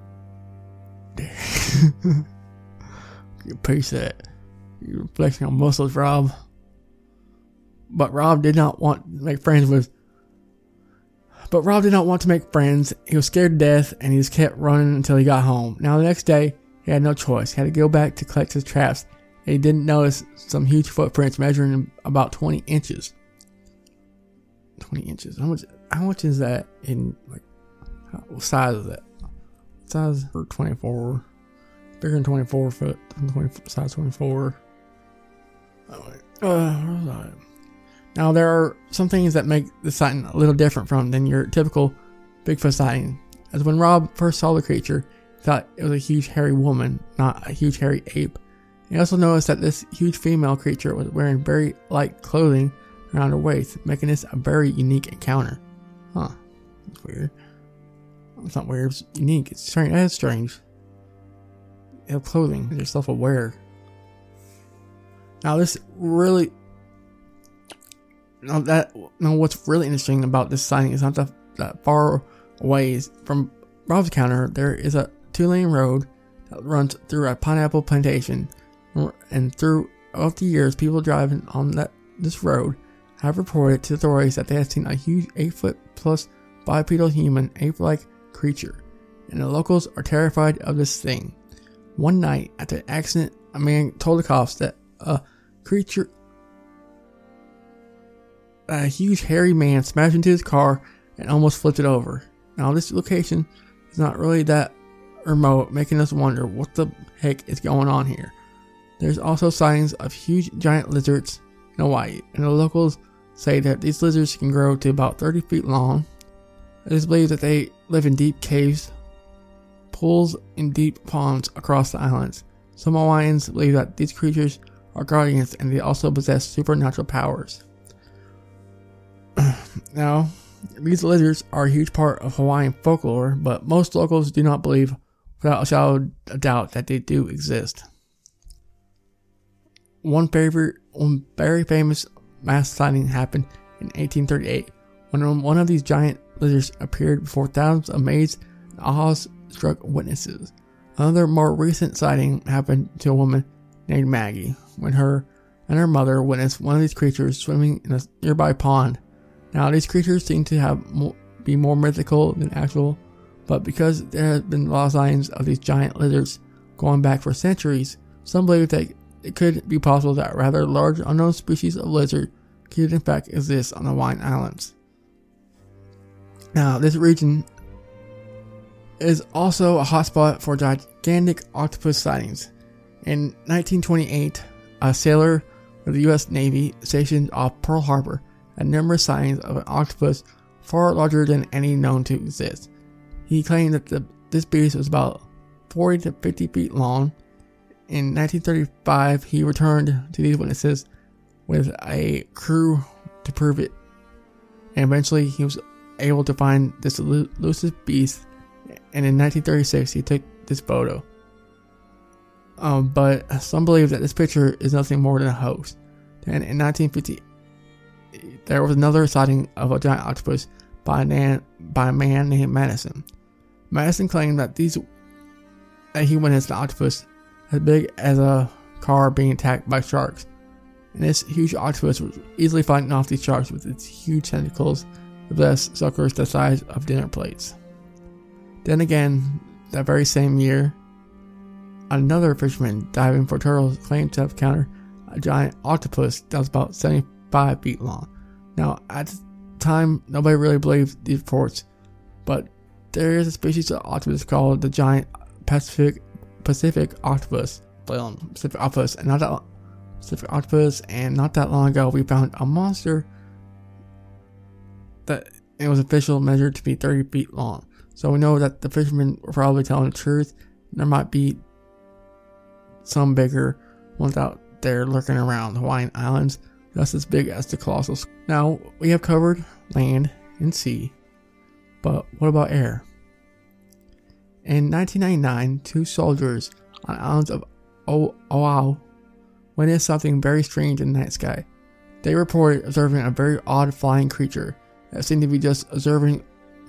You piece of that. You're flexing on muscles, Rob. But Rob did not want to make friends with. But Rob did not want to make friends. He was scared to death, and he just kept running until he got home. Now the next day, he had no choice. He had to go back to collect his traps. And he didn't notice some huge footprints measuring about twenty inches. twenty inches. How much? How much is that in like? What size is that? What size for twenty-four? bigger than twenty-four foot, twenty, size twenty-four. Uh, where was I? Now, there are some things that make the sighting a little different from than your typical Bigfoot sighting. As when Rob first saw the creature, he thought it was a huge hairy woman, not a huge hairy ape. He also noticed that this huge female creature was wearing very light clothing around her waist, making this a very unique encounter. Huh. That's weird. It's not weird, it's unique. It's strange. That's strange. You have clothing. You're self-aware. Now, this really... Now, that, now, what's really interesting about this sighting is not that, that far away from Rob's encounter. There is a two-lane road that runs through a pineapple plantation. And throughout the years, people driving on that this road have reported to authorities that they have seen a huge eight foot plus bipedal human ape-like creature, and the locals are terrified of this thing. One night after an accident, a man told the cops that a creature, a huge hairy man, smashed into his car and almost flipped it over. Now, this location is not really that remote, making us wonder what the heck is going on here. There's also sightings of huge giant lizards in Hawaii, and the locals say that these lizards can grow to about thirty feet long. It is believed that they live in deep caves, pools, and deep ponds across the islands. Some Hawaiians believe that these creatures are guardians and they also possess supernatural powers. Now, these lizards are a huge part of Hawaiian folklore, but most locals do not believe without a shadow of doubt that they do exist. One favorite, one very famous mass sighting happened in eighteen thirty-eight when one of these giant lizards appeared before thousands of amazed and awe-struck witnesses. Another more recent sighting happened to a woman named Maggie when her and her mother witnessed one of these creatures swimming in a nearby pond. Now, these creatures seem to have mo- be more mythical than actual, but because there have been a lot of sightings of these giant lizards going back for centuries, some believe that it could be possible that a rather large unknown species of lizard could in fact exist on the Hawaiian Islands. Now, this region is also a hotspot for gigantic octopus sightings. In nineteen twenty-eight, a sailor of the U S Navy stationed off Pearl Harbor had numerous sightings of an octopus far larger than any known to exist. He claimed that the, this beast was about forty to fifty feet long. In nineteen thirty-five, he returned to these witnesses with a crew to prove it, and eventually he was able to find this elusive beast, and in nineteen thirty-six he took this photo. Um, but some believe that this picture is nothing more than a hoax. And in nineteen fifty, there was another sighting of a giant octopus by a man, by a man named Madison. Madison claimed that these that he witnessed an octopus as big as a car being attacked by sharks, and this huge octopus was easily fighting off these sharks with its huge tentacles, thus suckers the size of dinner plates. Then again, that very same year, another fisherman diving for turtles claimed to have encountered a giant octopus that was about seventy-five feet long. Now, at the time, nobody really believed these reports, but there is a species of octopus called the giant Pacific Pacific octopus, Pacific octopus, and not that Pacific octopus. And not that long ago, we found a monster that it was officially measured to be thirty feet long. So we know that the fishermen were probably telling the truth. There might be some bigger ones out there lurking around the Hawaiian Islands, just as big as the colossal. Now, we have covered land and sea, but what about air? In nineteen ninety-nine, two soldiers on the islands of Oahu witnessed something very strange in the night sky. They reported observing a very odd flying creature that seemed to be just observing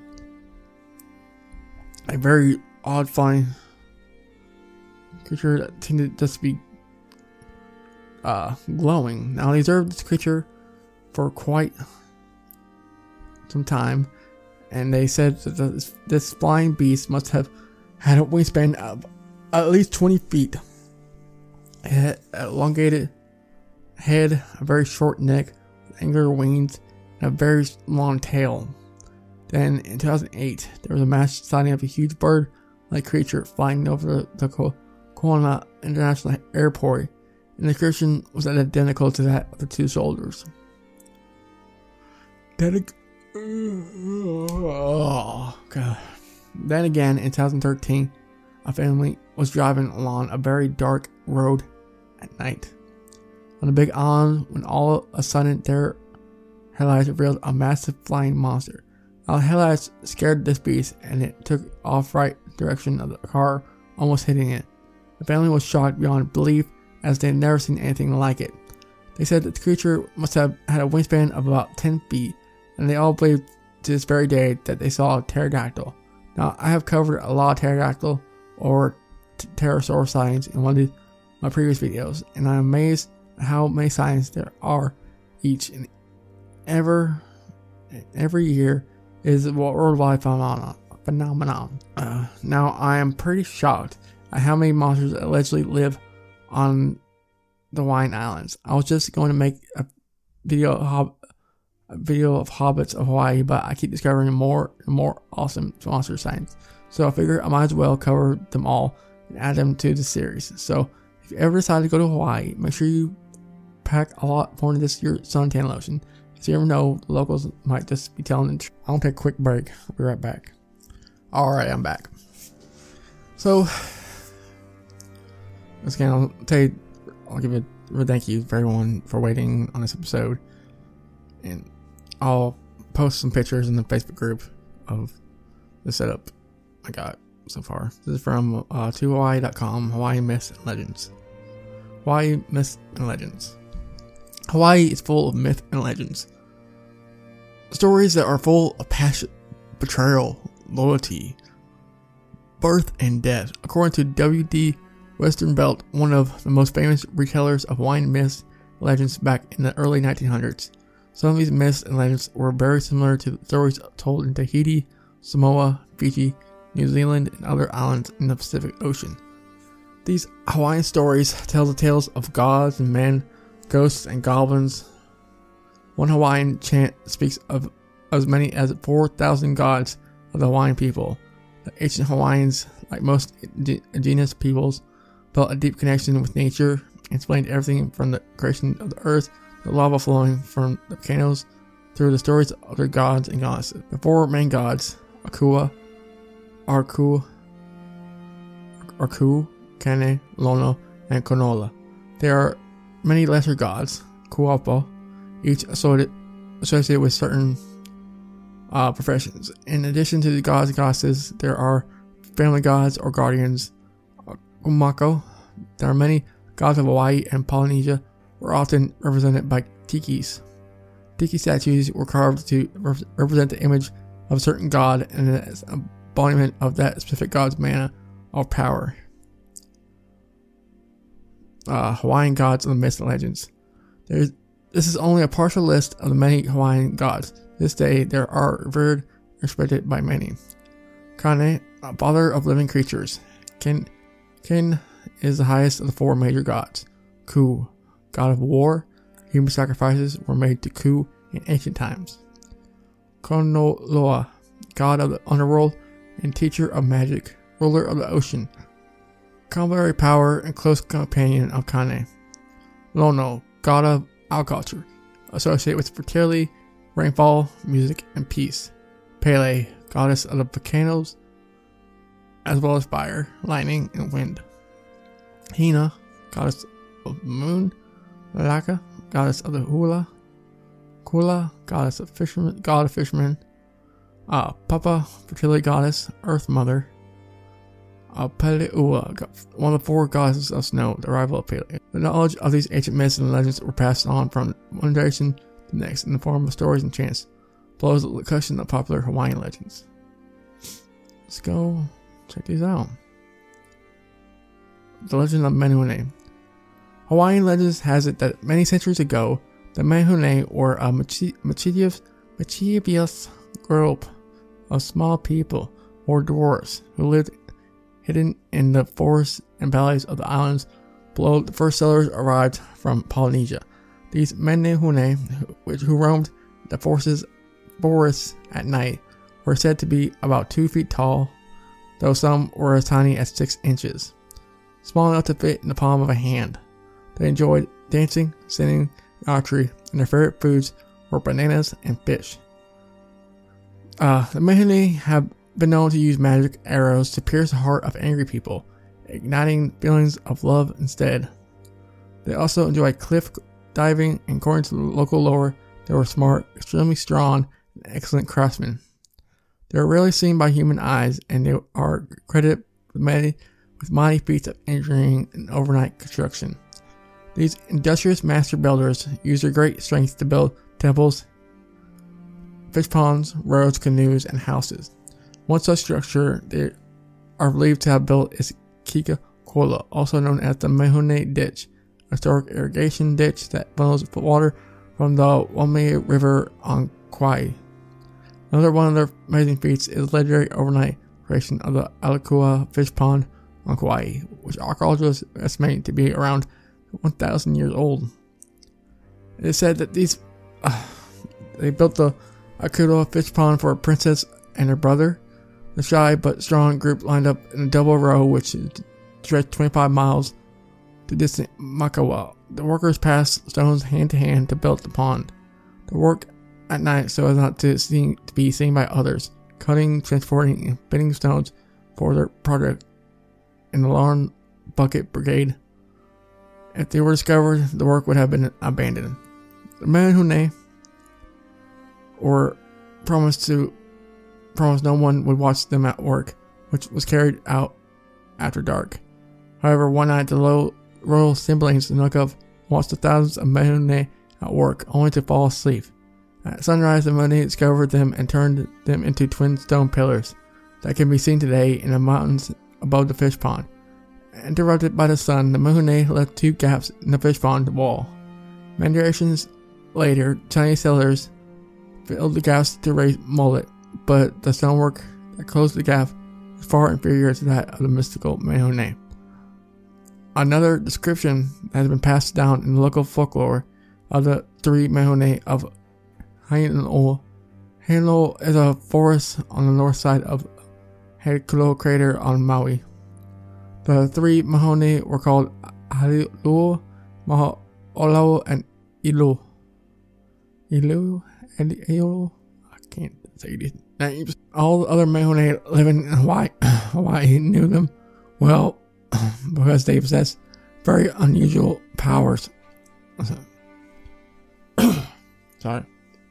a very odd flying creature that seemed to just be uh, glowing. Now, they observed this creature for quite some time, and they said that this, this flying beast must have had a wingspan of at least twenty feet. It had an elongated head, a very short neck, with angular wings, and a very long tail. Then, in two thousand eight, there was a mass sighting of a huge bird-like creature flying over the, the Kona International Airport, and the inscription was identical to that of the two soldiers. Dedic- oh, God. Then again, in twenty thirteen, a family was driving along a very dark road at night on a big island when all of a sudden their headlights revealed a massive flying monster. Our headlights scared this beast and it took off right direction of the car, almost hitting it. The family was shocked beyond belief as they had never seen anything like it. They said that the creature must have had a wingspan of about ten feet, and they all believed to this very day that they saw a pterodactyl. Now, I have covered a lot of pterodactyl or t- pterosaur sightings in one of my previous videos, and I'm amazed at how many sightings there are each and ever, every year is a worldwide phenomenon. phenomenon. Uh, now, I am pretty shocked at how many monsters allegedly live on the Hawaiian Islands. I was just going to make a video of, hob- a video of hobbits of Hawaii, but I keep discovering more and more awesome monster sightings. So I figure I might as well cover them all and add them to the series. So if you ever decide to go to Hawaii, make sure you pack a lot more than this your suntan lotion. Because you never know, the locals might just be telling the truth. I'll take a quick break. I'll be right back. Alright, I'm back. So, once again, I'll tell you, I'll give a, a thank you for everyone for waiting on this episode. And I'll post some pictures in the Facebook group of the setup I got so far. This is from uh, to hawaii dot com, Hawaii Myths and Legends. Hawaii Myths and Legends. Hawaii is full of myth and legends. Stories that are full of passion, betrayal, loyalty, birth, and death. According to W D Westervelt, one of the most famous retellers of Hawaiian myths and legends back in the early nineteen hundreds. Some of these myths and legends were very similar to the stories told in Tahiti, Samoa, Fiji, New Zealand, and other islands in the Pacific Ocean. These Hawaiian stories tell the tales of gods and men, ghosts and goblins. One Hawaiian chant speaks of as many as four thousand gods of the Hawaiian people. The ancient Hawaiians, like most indigenous peoples, felt a deep connection with nature and explained everything from the creation of the earth to the lava flowing from the volcanoes through the stories of their gods and goddesses. The four main gods, Akua, Arku, Arku, Kane, Lono, and Konola. There are many lesser gods, Kuapa, each associated, associated with certain uh, professions. In addition to the gods and goddesses, there are family gods or guardians, Umako. There are many gods of Hawaii and Polynesia were often represented by tikis. Tiki statues were carved to represent the image of a certain god and as an embodiment of that specific god's mana or power. Uh, Hawaiian gods and the myths and legends. There's, this is only a partial list of the many Hawaiian gods. This day, there are revered and respected by many. Kane, a father of living creatures. Kin, Kin is the highest of the four major gods. Ku, god of war. Human sacrifices were made to Ku in ancient times. Konoloa, god of the underworld and teacher of magic, ruler of the ocean. Complementary power and close companion of Kane. Lono, god of agriculture, associated with fertility, rainfall, music, and peace. Pele, goddess of the volcanoes, as well as fire, lightning, and wind. Hina, goddess of the moon. Laka, goddess of the hula. Kula, goddess of fishermen, god of fishermen. Uh, Papa, fertility goddess, earth mother. Uh, Peleua, one of the four goddesses of snow, the rival of Pele. The knowledge of these ancient myths and legends were passed on from one generation to the next in the form of stories and chants, below the collection of popular Hawaiian legends. Let's go check these out. The legend of Menehune. Hawaiian legends has it that many centuries ago, the Menehune were a mischievous, mischievous group of small people or dwarves who lived hidden in the forests and valleys of the islands below the first settlers arrived from Polynesia. These Menehune, which who roamed the forests, forests at night, were said to be about two feet tall, though some were as tiny as six inches. small enough to fit in the palm of a hand. They enjoyed dancing, singing, and archery, and their favorite foods were bananas and fish. Uh, the Mehune have been known to use magic arrows to pierce the heart of angry people, igniting feelings of love instead. They also enjoy cliff diving, and according to the local lore, they were smart, extremely strong, and excellent craftsmen. They are rarely seen by human eyes, and they are credited with many, with mighty feats of engineering and overnight construction. These industrious master builders use their great strength to build temples, fish ponds, roads, canoes, and houses. One such structure they are believed to have built is Kika Kola, also known as the Mehune Ditch, a historic irrigation ditch that funnels water from the Wame River on Kauai. Another one of their amazing feats is the legendary overnight creation of the Alakua Fish Pond on Kauai, which archaeologists estimate to be around one thousand years old. It is said that these uh, they built the Alakua Fish Pond for a princess and her brother. The shy but strong group lined up in a double row which stretched twenty-five miles to distant Makawa. The workers passed stones hand to hand to build the pond. They work at night so as not to, see, to be seen by others, cutting, transporting, and fitting stones for their project in the Lawn Bucket Brigade. If they were discovered, the work would have been abandoned. The Mehune were promised to promised no one would watch them at work, which was carried out after dark. However, one night the low, royal siblings snuck up and watched the thousands of Mehune at work, only to fall asleep. At sunrise, the Mehune discovered them and turned them into twin stone pillars that can be seen today in the mountains above the fish pond. Interrupted by the sun, the Mehune left two gaps in the fish pond wall. Many generations later, Chinese settlers filled the gaps to raise mullet, but the stonework that closed the gap was far inferior to that of the mystical Mehune. Another description that has been passed down in the local folklore of the three Mehune of Hainolo. Hainolo is a forest on the north side of Haleakala crater on Maui. The three Mehune were called Halilu, Mahaolao, and Ilu. Ilu and Ilu? I can't say these names. All the other Mehune living in Hawaii, Hawaii knew them well because they possess very unusual powers. Sorry.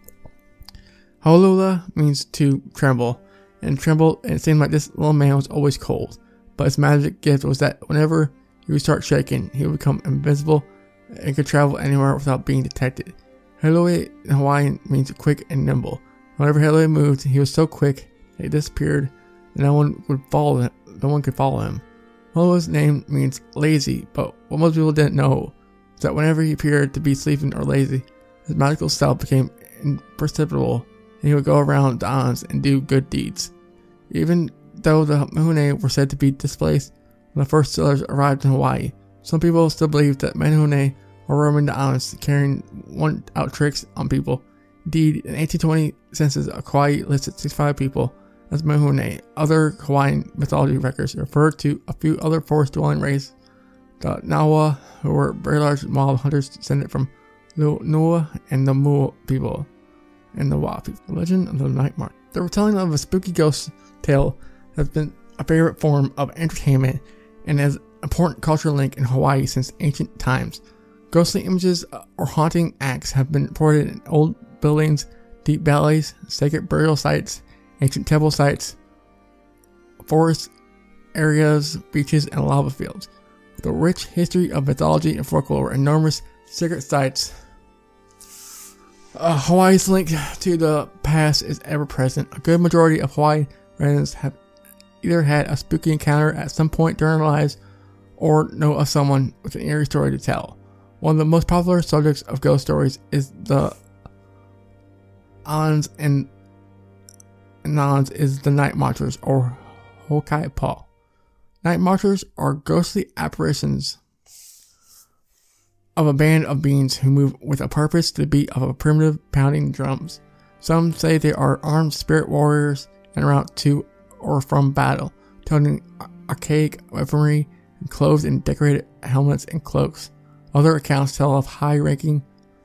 Holula means to tremble, and tremble, and it seemed like this little man was always cold. But his magic gift was that whenever he would start shaking, he would become invisible and could travel anywhere without being detected. Heloi in Hawaiian means quick and nimble. Whenever Heloi moved, he was so quick that he disappeared, and no one would follow him. No one could follow him. Holo's name means lazy, but what most people didn't know was that whenever he appeared to be sleeping or lazy, his magical self became imperceptible, and he would go around the islands and do good deeds. Even though the Mehune were said to be displaced when the first settlers arrived in Hawaii, some people still believe that Mehune were roaming the islands carrying one-out tricks on people. Indeed, in eighteen twenty census of Kauai listed sixty-five people as Mehune. Other Hawaiian mythology records refer to a few other forest-dwelling races, the Nawa, who were very large wild hunters descended from Nua and the Mua people, and the Wa people. The legend of the Night March. The retelling of a spooky ghost tale has been a favorite form of entertainment and has an important cultural link in Hawaii since ancient times. Ghostly images or haunting acts have been reported in old buildings, deep valleys, sacred burial sites, ancient temple sites, forest areas, beaches, and lava fields. With a rich history of mythology and folklore, enormous sacred sites, uh, Hawaii's link to the past is ever present. A good majority of Hawaii residents have either had a spooky encounter at some point during their lives or know of someone with an eerie story to tell. One of the most popular subjects of ghost stories is the islands and islands is the night marchers, or Hokaipa. Night marchers are ghostly apparitions of a band of beings who move with a purpose to the beat of a primitive pounding drums. Some say they are armed spirit warriors en route to or from battle, toting archaic weaponry clothed in decorated helmets and cloaks. Other accounts tell of high-ranking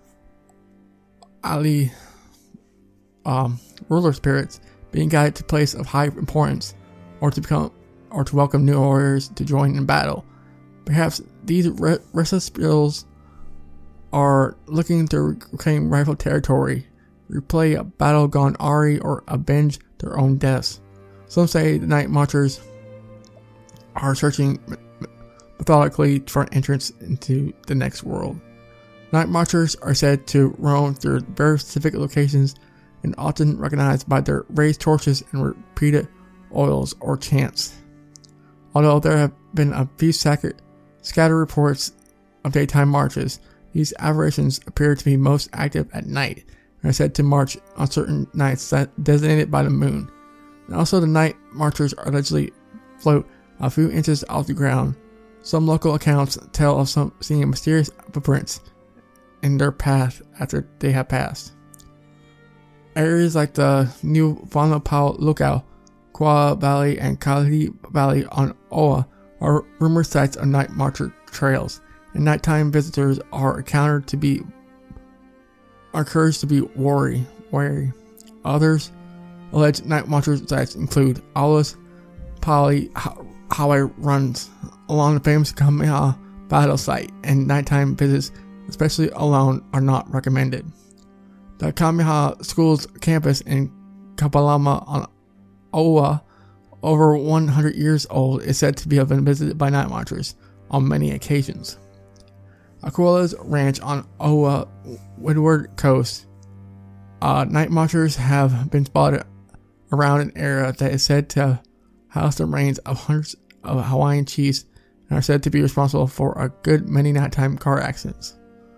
Ali um, ruler spirits being guided to place of high importance, or to become, or to welcome new warriors to join in battle. Perhaps these re- restless spirits are looking to reclaim rival territory, replay a battle gone awry, or avenge their own deaths. Some say the Night Marchers are searching methodically for an entrance into the next world. Night Marchers are said to roam through very specific locations and often recognized by their raised torches and repeated oils or chants. Although there have been a few scattered reports of daytime marches, these aberrations appear to be most active at night and are said to march on certain nights designated by the moon. And also, the Night Marchers allegedly float a few inches off the ground. Some local accounts tell of some seeing mysterious footprints in their path after they have passed. Areas like the New Vanapau Lookout, Kwa Valley, and Kali Valley on Oa are rumored sites of Night Marcher trails, and nighttime visitors are encountered to be are encouraged to be wary. wary. Others alleged Night Marcher sites include Aulus Pali Highway runs along the famous Kamehameha battle site, and nighttime visits, especially alone, are not recommended. The Kamehameha School's campus in Kapalama on Oa, over one hundred years old, is said to have been visited by Night Marchers on many occasions. Aquala's ranch on Oa Windward Coast, uh, Night Marchers have been spotted around an area that is said to house the remains of hundreds of Hawaiian chiefs and are said to be responsible for a good many nighttime car accidents.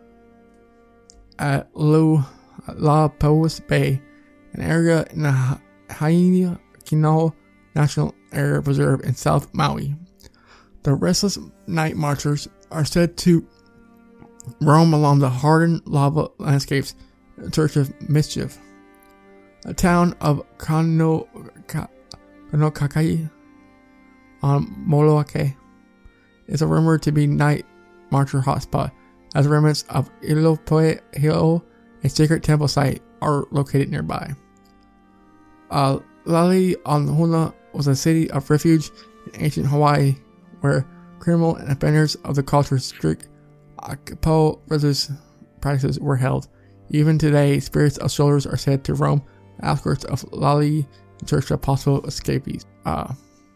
At Lu La Pos Bay, an area in the Haina Kino National Area Reserve in South Maui, the restless Night Marchers are said to roam along the hardened lava landscapes in search of mischief. The town of Kano, Kanokakai on Moloake is a rumored to be Night Marcher hotspot, as remnants of Ilopoe Hill, a sacred temple site, are located nearby. Uh, Lali on Huna was a city of refuge in ancient Hawaii, where criminal and offenders of the culture's strict Akapo religious practices were held. Even today, spirits of soldiers are said to roam the outskirts of Lali in search of possible escapees. Uh,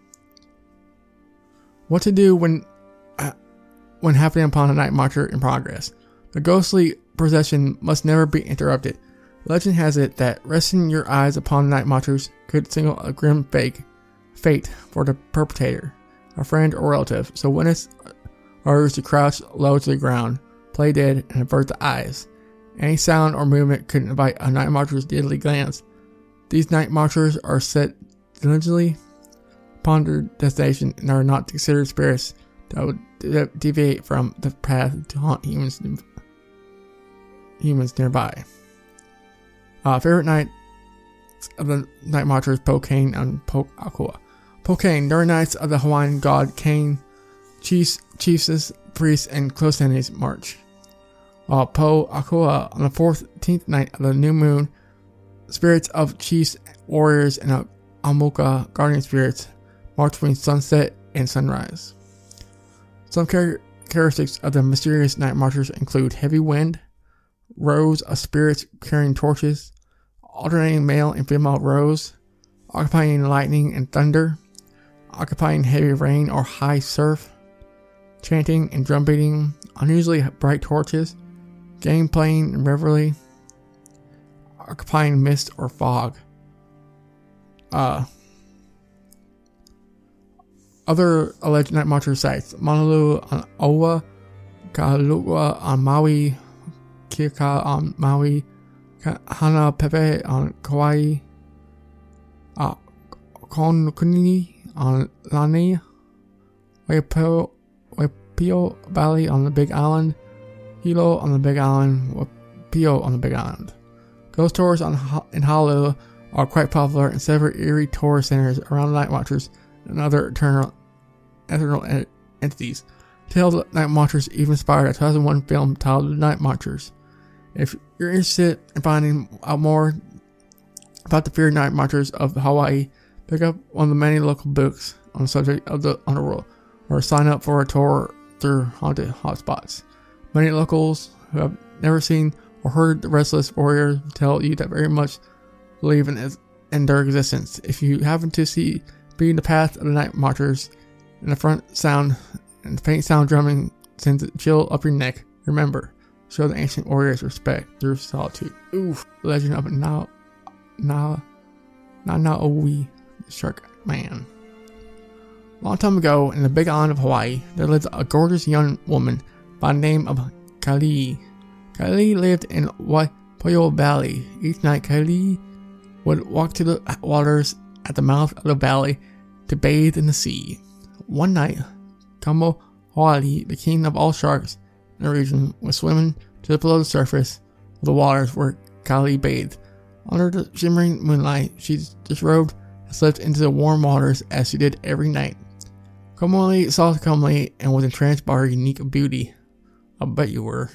what to do when uh, when happening upon a Night Marcher in progress? The ghostly procession must never be interrupted. Legend has it that resting your eyes upon Night Marchers could signal a grim fake fate for the perpetrator, a friend or relative. So witness orders to crouch low to the ground, play dead, and avert the eyes. Any sound or movement could invite a Night Marcher's deadly glance. These Night Marchers are set diligently upon their destination and are not considered spirits that would de- deviate from the path to haunt humans humans nearby. Uh, favorite night of the Night Marchers, Po Kane and Po Akua. Po Kane, during nights of the Hawaiian god Kane, chiefs, chiefs, priests, and close enemies march. While Po Akua, on the fourteenth night of the new moon, spirits of chiefs, warriors, and Amoka guardian spirits march between sunset and sunrise. Some char- characteristics of the mysterious Night Marchers include heavy wind, rows of spirits carrying torches, alternating male and female rows, occupying lightning and thunder, occupying heavy rain or high surf, chanting and drum beating, unusually bright torches, game playing and revelry, occupying mist or fog. Uh, other alleged Night Marcher sites: Honolulu on Oa, Kahalua on Maui, Kika on Maui, Hana Pepe on Kauai, uh, Konukuni on Lani, Waipio, Waipio Valley on the Big Island, Hilo on the Big Island, Waipio on the Big Island. Ghost tours on in Honolulu are quite popular in several eerie tourist centers around the Night Watchers and other eternal, eternal entities. Tales of Night Marchers even inspired a two thousand one film titled The Night Marchers. If you're interested in finding out more about the feared Night Marchers of Hawaii, pick up one of the many local books on the subject of the underworld, or sign up for a tour through haunted hotspots. Many locals who have never seen or heard the Restless Warriors tell you that very much believe in, in their existence. If you happen to see be in the path of the Night Marchers, and the front sound and the faint sound drumming sends a chill up your neck, remember, show the ancient warriors respect through solitude. Oof, legend of Na Na Na Na Owi, the Shark Man. Long time ago, in the Big Island of Hawaii, there lived a gorgeous young woman by the name of Kali. Kali lived in Waipoio Valley. Each night, Kali would walk to the waters at the mouth of the valley to bathe in the sea. One night, Kamo Hoali, the king of all sharks in the region, was swimming to the below the surface of the waters where Kali bathed. Under the shimmering moonlight, she disrobed and slipped into the warm waters as she did every night. Kamali saw Kamali and was entranced by her unique beauty. I'll bet you were.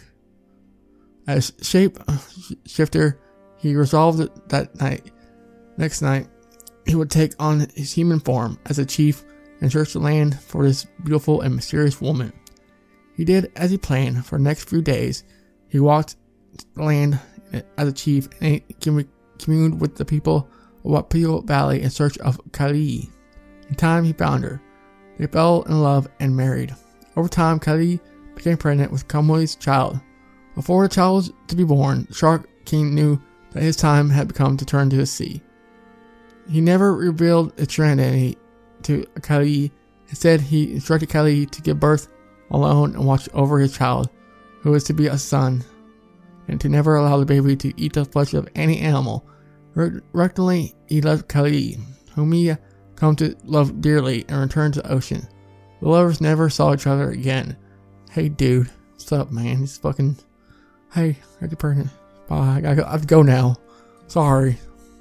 As shape shifter, he resolved that night, next night, he would take on his human form as a chief and search the land for this beautiful and mysterious woman. He did as he planned. For the next few days, he walked the land as a chief and communed with the people of Waipoio Valley in search of Kali. In time, he found her. They fell in love and married. Over time, Kali became pregnant with Kamali's child. Before the child was to be born, the Shark King knew that his time had come to turn to the sea. He never revealed its true identity to Kali. Instead, he instructed Kali to give birth alone and watch over his child, who was to be a son, and to never allow the baby to eat the flesh of any animal. Reluctantly, he left Kali, whom he had come to love dearly, and returned to the ocean. The lovers never saw each other again. Hey, dude. What's up, man? He's fucking... Hey, I get pregnant. Bye. I gotta, I have to go now. Sorry.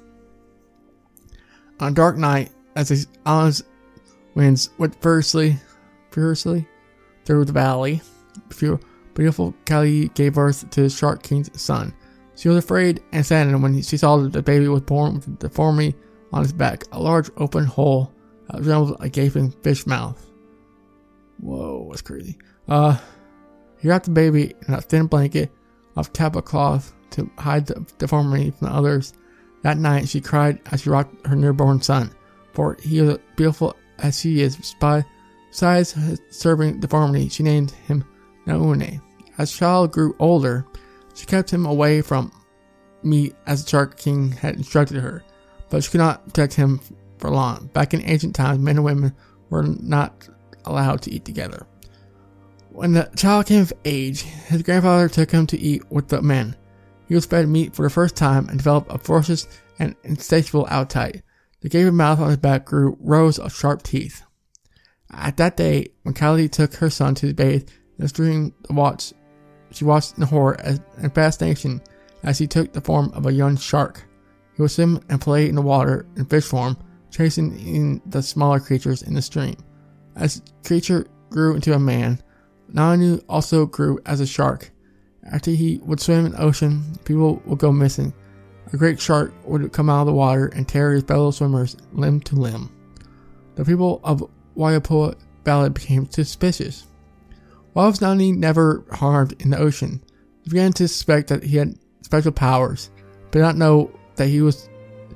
On a dark night, as the island's winds went furiously, furiously through the valley, beautiful Kali gave birth to the Shark King's son. She was afraid and saddened when she saw that the baby was born with a deformity on his back, a large open hole that resembled a gaping fish mouth. Whoa, that's crazy. Uh, he wrapped the baby in a thin blanket of tapa cloth to hide the deformity from the others. That night, she cried as she rocked her newborn son, for he was beautiful as she is. Besides his serving deformity, she named him Naune. As the child grew older, she kept him away from meat as the Shark King had instructed her, but she could not protect him for long. Back in ancient times, men and women were not allowed to eat together. When the child came of age, his grandfather took him to eat with the men. He was fed meat for the first time and developed a ferocious and insatiable appetite. The gaping mouth on his back grew rows of sharp teeth. At that day, when Kali took her son to bathe in the stream, watch, she watched in horror and fascination as he took the form of a young shark. He would swim and play in the water in fish form, chasing in the smaller creatures in the stream. As the creature grew into a man, Nanu also grew as a shark. After he would swim in the ocean, people would go missing. A great shark would come out of the water and tear his fellow swimmers limb to limb. The people of Waipoio Valley became suspicious. While Nanu never harmed in the ocean, they began to suspect that he had special powers, but did not know that he was.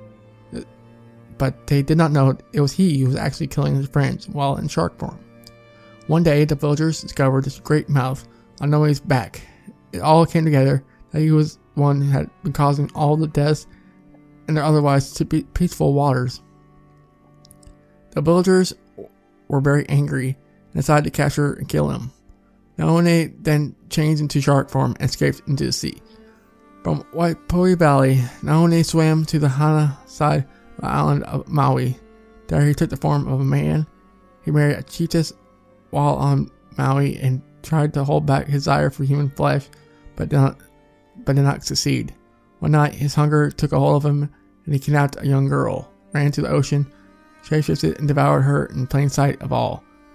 But they did not know it was he who was actually killing his friends while in shark form. One day, the villagers discovered this great mouth on Noe's back. It all came together that he was one who had been causing all the deaths in their otherwise peaceful waters. The villagers were very angry and decided to capture and kill him. Naone then changed into shark form and escaped into the sea. From Waipoio Valley, Naone swam to the Hana side of the island of Maui. There he took the form of a man. He married a chiefess while on Maui and tried to hold back his desire for human flesh, but did not, but did not succeed. One night, his hunger took a hold of him, and he kidnapped a young girl, ran to the ocean, shapeshifted and devoured her in plain sight of all.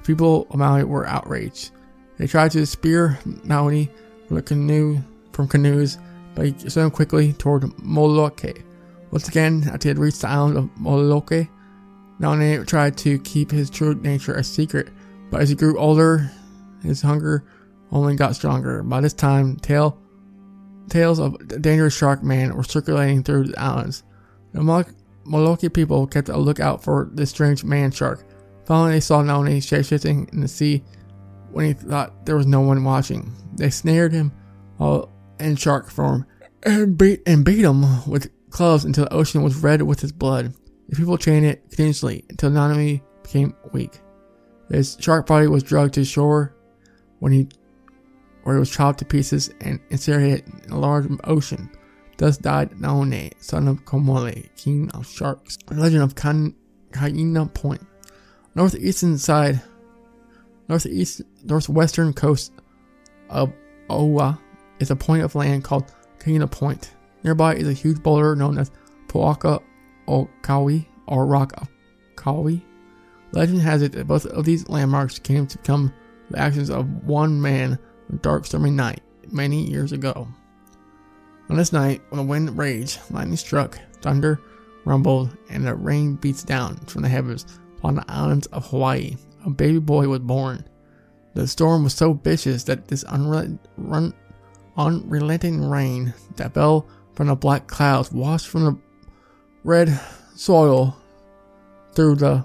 People of Maui were outraged. They tried to spear Naoni from the canoe from canoes, but he swam quickly toward Molokai. Once again, after he had reached the island of Molokai, Naoni tried to keep his true nature a secret, but as he grew older, his hunger only got stronger. By this time, tale, tales of a dangerous shark man were circulating through the islands. The Molokai people kept a lookout for this strange man shark. Finally, they saw Naoni shapeshifting in the sea when he thought there was no one watching. They snared him all in shark form and beat and beat him with clubs until the ocean was red with his blood. The people chained it continuously until Naoni became weak. His shark body was dragged to shore when he, where he was chopped to pieces and incinerated in a large ocean. Thus died Naoni, son of Komole, king of sharks. The legend of Kan- Kaina Point. Northeastern side, northeast, northwestern coast of Oahu is a point of land called Kaina Point. Nearby is a huge boulder known as Poaka Okawi or Rock Okawi. Legend has it that both of these landmarks came to become the actions of one man on a dark stormy night many years ago. On this night, when the wind raged, lightning struck, thunder rumbled, and the rain beats down from the heavens upon the islands of Hawaii, a baby boy was born. The storm was so vicious that this unrel- run- unrelenting rain that fell from the black clouds washed from the red soil through the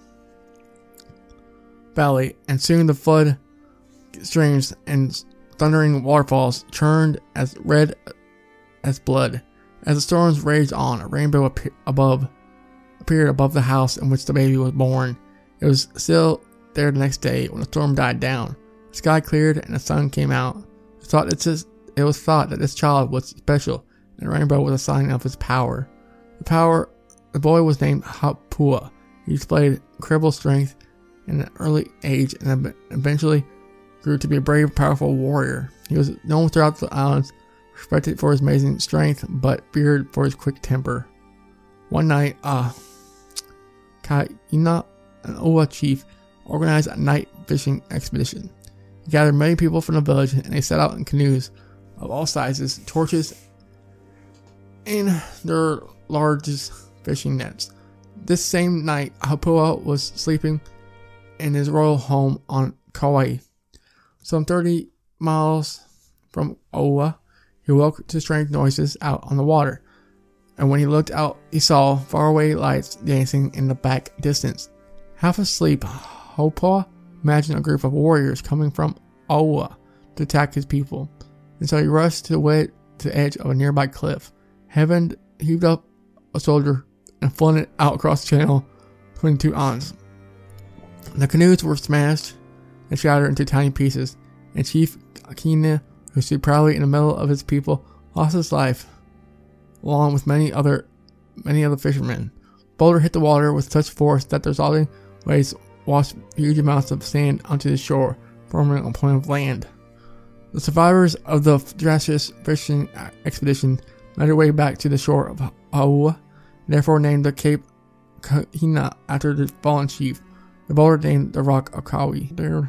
valley, and soon the flood streams and thundering waterfalls churned as red as blood. As the storms raged on, a rainbow ap- above appeared above the house in which the baby was born. It was still there the next day when the storm died down. The sky cleared and the sun came out. It, thought it's just, it was thought that this child was special, and the rainbow was a sign of his power. The power, the boy was named Hapua. He displayed incredible strength in an early age and eventually grew to be a brave, powerful warrior. He was known throughout the islands, respected for his amazing strength, but feared for his quick temper. One night, uh, Kaina, an Oa chief, organized a night fishing expedition. He gathered many people from the village, and they set out in canoes of all sizes, torches, and their largest fishing nets. This same night, Hapua was sleeping in his royal home on Kauai. Some thirty miles from Oa, he woke to strange noises out on the water, and when he looked out, he saw faraway lights dancing in the back distance. Half asleep, Hapua imagined a group of warriors coming from Oa to attack his people, and so he rushed to the, way, to the edge of a nearby cliff. Heaven heaved up a soldier and flung it out across the channel between two islands. The canoes were smashed and shattered into tiny pieces, and Chief Akina, who stood proudly in the middle of his people, lost his life, along with many other many other fishermen. The boulder hit the water with such force that the resulting waves washed huge amounts of sand onto the shore, forming a point of land. The survivors of the disastrous fishing expedition made their way back to the shore of Aua, therefore named the Cape Kahina after the fallen chief. The boulder named the Rock Okawi. Their,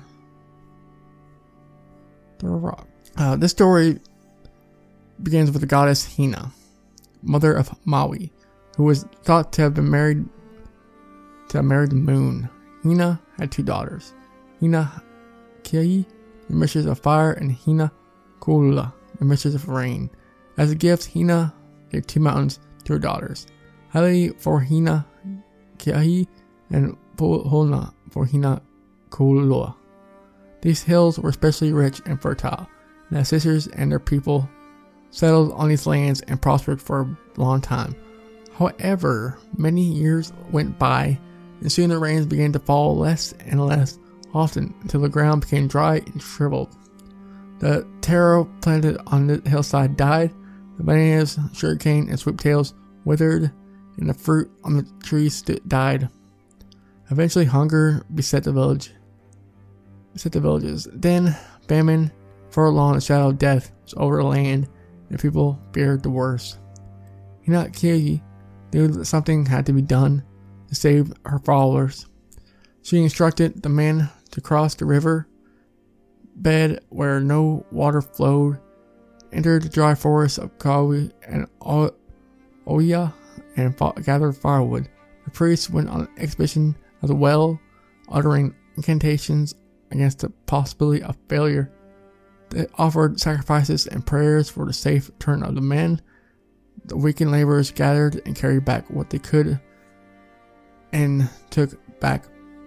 their rock. Uh, this story begins with the goddess Hina, mother of Maui, who was thought to have been married to have married the moon. Hina had two daughters, Hina Kiai, the mistress of fire, and Hina Kulula, the mistress of rain. As a gift, Hina gave two mountains to her daughters, Hale for Hina Kiai and Puhona for Hina Kulula. These hills were especially rich and fertile, and the sisters and their people settled on these lands and prospered for a long time. However, many years went by, and soon the rains began to fall less and less often until the ground became dry and shriveled. The taro planted on the hillside died, the bananas, sugarcane, and sweetpotatoes withered, and the fruit on the trees st- died. Eventually, hunger beset the village. Beset the villages. Then, famine, for long, the shadow of death was over the land, and people feared the worst. Hina Kiai knew that something had to be done to save her followers. She instructed the man to cross the river bed where no water flowed, entered the dry forest of Kawi and Oya, and fought, gathered firewood. The priests went on an expedition of the well, uttering incantations against the possibility of failure. They offered sacrifices and prayers for the safe return of the men. The weakened laborers gathered and carried back what they could and took back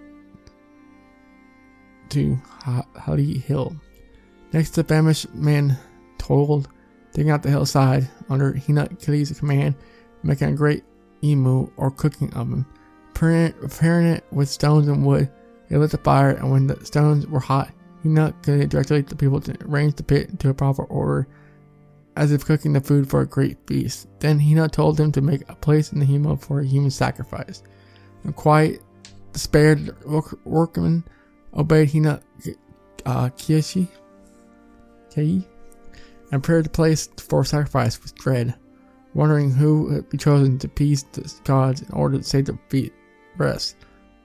to Hali Hill. Next, the famished men toiled, digging out the hillside under Hina Kili's command, making a great imu or cooking oven. Preparing it with stones and wood, they lit the fire, and when the stones were hot, Hina Kili directed the people to arrange the pit into a proper order, as if cooking the food for a great feast. Then Hina told them to make a place in the Hima for a human sacrifice. The quiet, despaired work- workmen obeyed Hina uh, Kiyoshi, Kei, and prepared the place for sacrifice with dread, wondering who would be chosen to appease the gods in order to save the feet rest.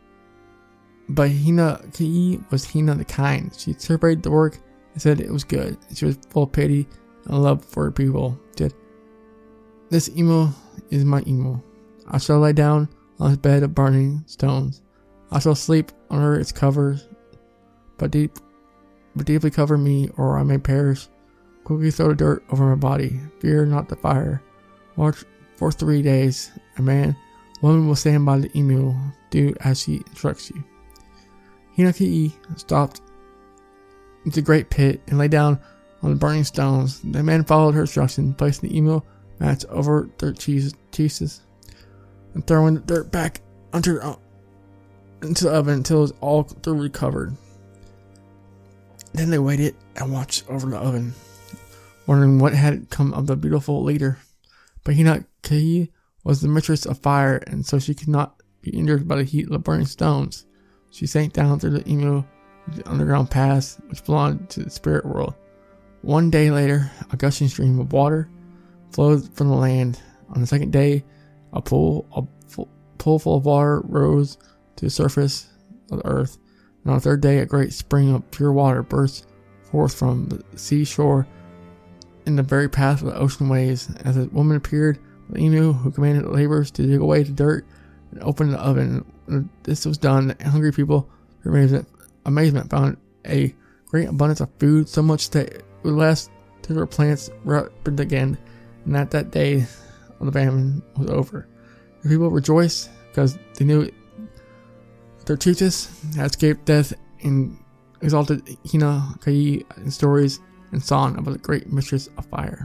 But Hina Kei was Hina the kind. She surveyed the work and said it was good. She was full of pity and love for her people. Did this emo is my emo. I shall lie down on his bed of burning stones. I shall sleep under its covers, but deep, but deeply cover me, or I may perish. Quickly throw the dirt over my body. Fear not the fire. Watch for three days. A man, woman will stand by the emu. Do as she instructs you. Hinaki stopped into the great pit and lay down on the burning stones. The men followed her instructions, placing the emu mats over their cheeses, and throwing the dirt back under uh, into the oven until it was all thoroughly covered. Then they waited and watched over the oven, wondering what had come of the beautiful leader. But Hina Kei was the mistress of fire, and so she could not be injured by the heat of the burning stones. She sank down through the emu, the underground pass which belonged to the spirit world. One day later, a gushing stream of water flowed from the land. On the second day, a pool, a full, pool full of water rose to the surface of the earth. And on the third day, a great spring of pure water burst forth from the seashore in the very path of the ocean waves. As a woman appeared, the emu who commanded the laborers to dig away the dirt and open the oven. When this was done, the hungry people, to amazement, amazement, found a great abundance of food, so much that it would last till their plants ripened again, and that that day of the famine was over. The people rejoiced because they knew their chiefess had escaped death, and exalted Hina Kei in stories and song about the great mistress of fire.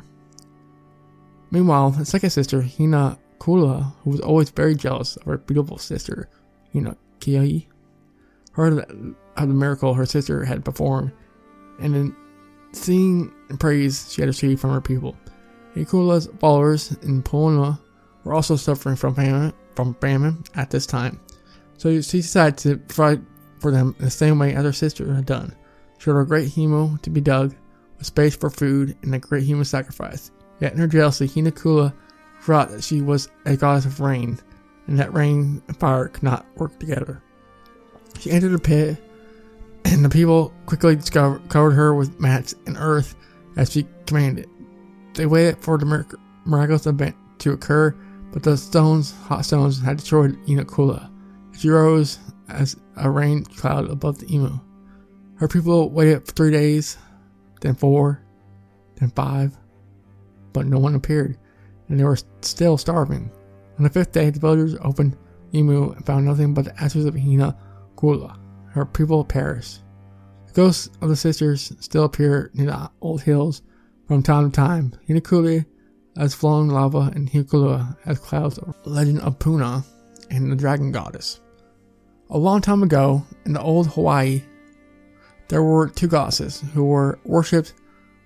Meanwhile, the second sister, Hina Kula, who was always very jealous of her beautiful sister, Hina Kei, heard of the miracle her sister had performed, and in seeing and praise she had received from her people. Hikula's followers in Puna were also suffering from famine, from famine at this time, so she decided to provide for them in the same way as her sister had done. She ordered a great hemo to be dug, with space for food and a great human sacrifice. Yet in her jealousy, Hina Kula forgot that she was a goddess of rain, and that rain and fire could not work together. She entered the pit, and the people quickly discovered, covered her with mats and earth as she commanded. They waited for the mirac- miraculous event to occur, but the stones, hot stones, had destroyed Hina Kula. She rose as a rain cloud above the emu. Her people waited for three days, then four, then five, but no one appeared, and they were still starving. On the fifth day, the villagers opened the emu and found nothing but the ashes of Hina Kula. Her people perished. The ghosts of the sisters still appear near the old hills from time to time. Hina Kula as flowing lava, and Hina Kula as clouds of the legend of Puna and the dragon goddess. A long time ago, in the old Hawaii, there were two goddesses who were worshipped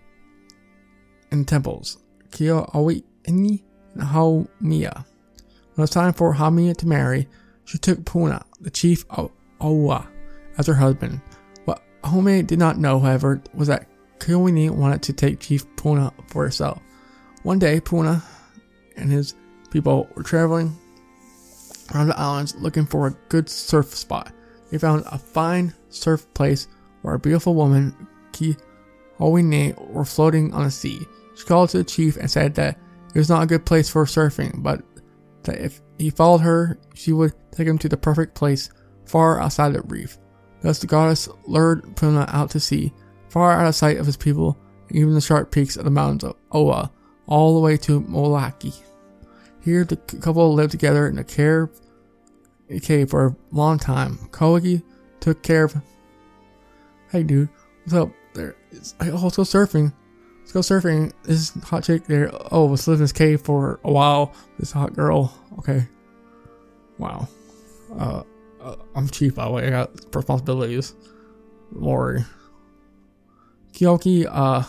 in temples, Keaweini and Haumea. When it was time for Haumea to marry, she took Puna, the chief of Aua, as her husband. What Haumea did not know, however, was that Keaweini wanted to take Chief Puna for herself. One day, Puna and his people were traveling around the islands looking for a good surf spot. They found a fine surf place where a beautiful woman, Ki Owini, were floating on the sea. She called to the chief and said that it was not a good place for surfing, but that if he followed her, she would take him to the perfect place far outside the reef. Thus the goddess lured Puna out to sea, far out of sight of his people, and even the sharp peaks of the mountains of Oa, all the way to Moalaki. Here the couple lived together in a cave, a cave for a long time. Koigi took care of him. Hey dude, what's up there? It's, oh, let's go surfing. Let's go surfing. This hot chick there, oh, was living in this cave for a while. This hot girl. Okay. Wow. Uh, uh I'm chief, by the way. I got responsibilities. Lori. Kyoki, uh,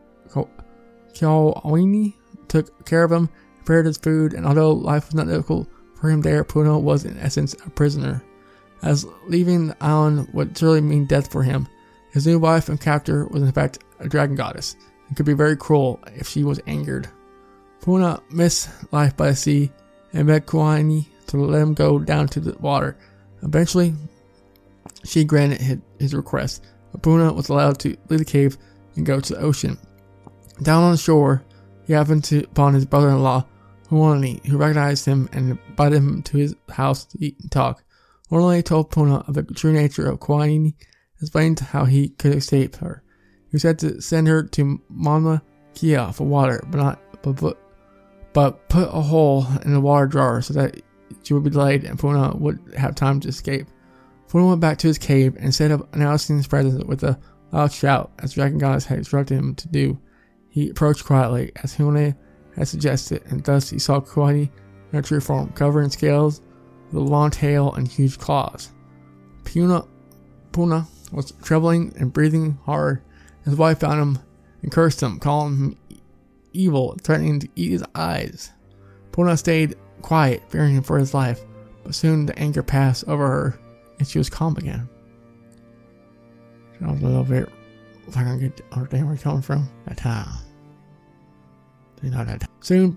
Kyoini took care of him, prepared his food, and although life was not difficult for him there, Puna was in essence a prisoner, as leaving the island would surely mean death for him. His new wife and captor was in fact a dragon goddess, and could be very cruel if she was angered. Puna missed life by the sea, and begged Kyoini to let him go down to the water. Eventually, she granted his, his request, but Puna was allowed to leave the cave and go to the ocean. Down on the shore, he happened to upon his brother-in-law, Huani, who recognized him and invited him to his house to eat and talk. Huani told Puna of the true nature of Kyoini, explained how he could escape her. He said to send her to Mauna Kea for water, but not but, but, but put a hole in the water jar so that she would be delayed and Puna would have time to escape. Puna went back to his cave and instead of announcing his presence with a loud shout, as Dragon Goddess had instructed him to do, he approached quietly, as Huane had suggested, and thus he saw Kyoini in her true form, covered in scales, with a long tail and huge claws. Puna, Puna was trembling and breathing hard. His wife found him and cursed him, calling him evil, threatening to eat his eyes. Puna stayed quiet, fearing him for his life, but soon the anger passed over her, and she was calm again. I was a little bit, if I can get understand where he's coming from, that time. You know that time. Soon,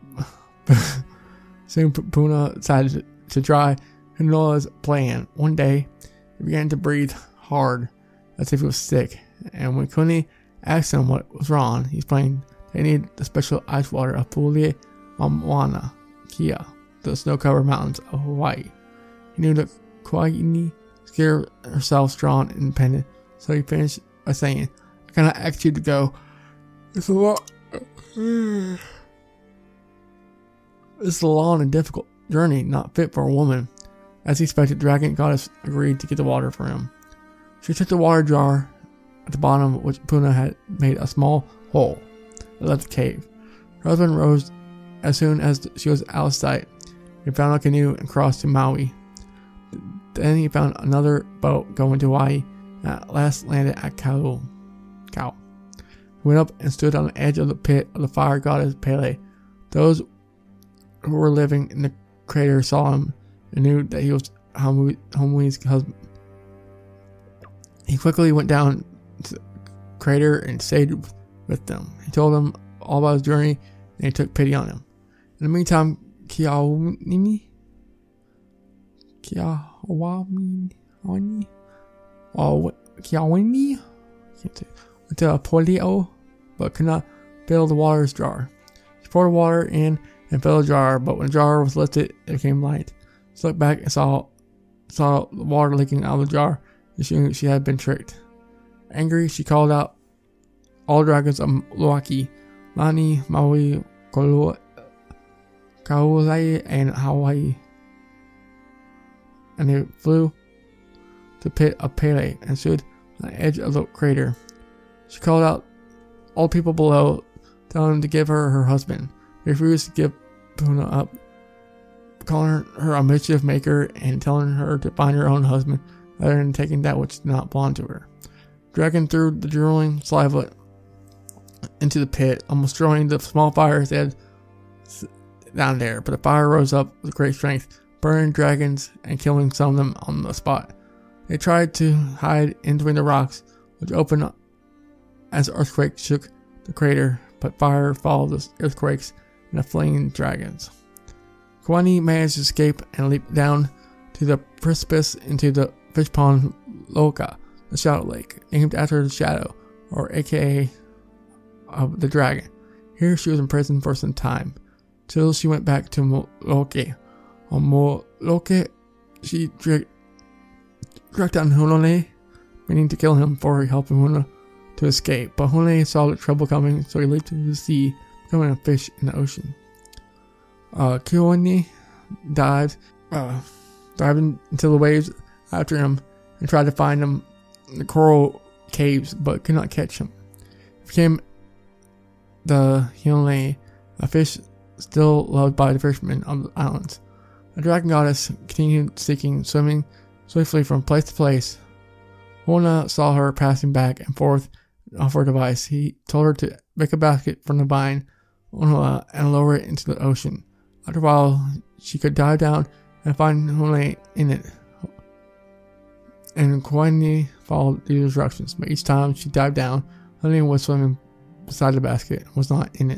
soon Puna decided to, to try Hinola's plan. One day, he began to breathe hard, as if he was sick, and when Kuni asked him what was wrong, he explained they needed the special ice water of Pule Mauna Kea, the snow-covered mountains of Hawaii. He knew that Kyoini scared herself strong and independent, so he finished by saying, I cannot ask you to go. It's a lot. It's a long and difficult journey, not fit for a woman. As he expected, Dragon Goddess agreed to get the water for him. She took the water jar at the bottom of which Puna had made a small hole that led to the cave. Her husband rose as soon as she was out of sight. He found a canoe and crossed to Maui. Then he found another boat going to Hawaii and at last landed at Kau. Kau. He went up and stood on the edge of the pit of the fire goddess Pele. Those who were living in the crater saw him and knew that he was Hamui's husband. He quickly went down to the crater and stayed with them. He told them all about his journey and they took pity on him. In the meantime, Kyoini, Kyoini, oh, Kyoini went to Polio, but could not fill the water's jar. She poured water in and filled the jar, but when the jar was lifted, it became light. She looked back and saw saw the water leaking out of the jar, and she knew she had been tricked. Angry, she called out all dragons of Loaki, Lani, Maui, Kaulai, and Hawaii, and they flew to the pit of Pele and stood on the edge of the crater. She called out all people below, telling them to give her her husband. They refused to give Puna up, calling her a mischief maker and telling her to find her own husband rather than taking that which did not belong to her. Dragon threw the drooling saliva into the pit, almost destroying the small fires they had down there, but the fire rose up with great strength, burning dragons and killing some of them on the spot. They tried to hide in between the rocks, which opened up as the earthquake shook the crater, but fire followed the earthquakes and the fleeing dragons. Kyoini managed to escape and leap down to the precipice into the fish pond Loka, the Shadow Lake, named after the Shadow, or aka of the dragon. Here she was imprisoned for some time, till she went back to Moloke. On Moloke, she tracked down Hunone, meaning to kill him for helping Huna to escape. But Hunone saw the trouble coming, so he leaped into the sea, becoming a fish in the ocean. Uh, Kioni dived, uh, dived into the waves after him and tried to find him in the coral caves, but could not catch him. He became the Hyunle, a fish still loved by the fishermen of the islands. The dragon goddess continued seeking, swimming swiftly from place to place. Hona saw her passing back and forth off her device. He told her to make a basket from the vine Hona and lower it into the ocean. After a while, she could dive down and find Hona in it. And Kwani followed the instructions, but each time she dived down, Hona was swimming beside the basket and was not in it.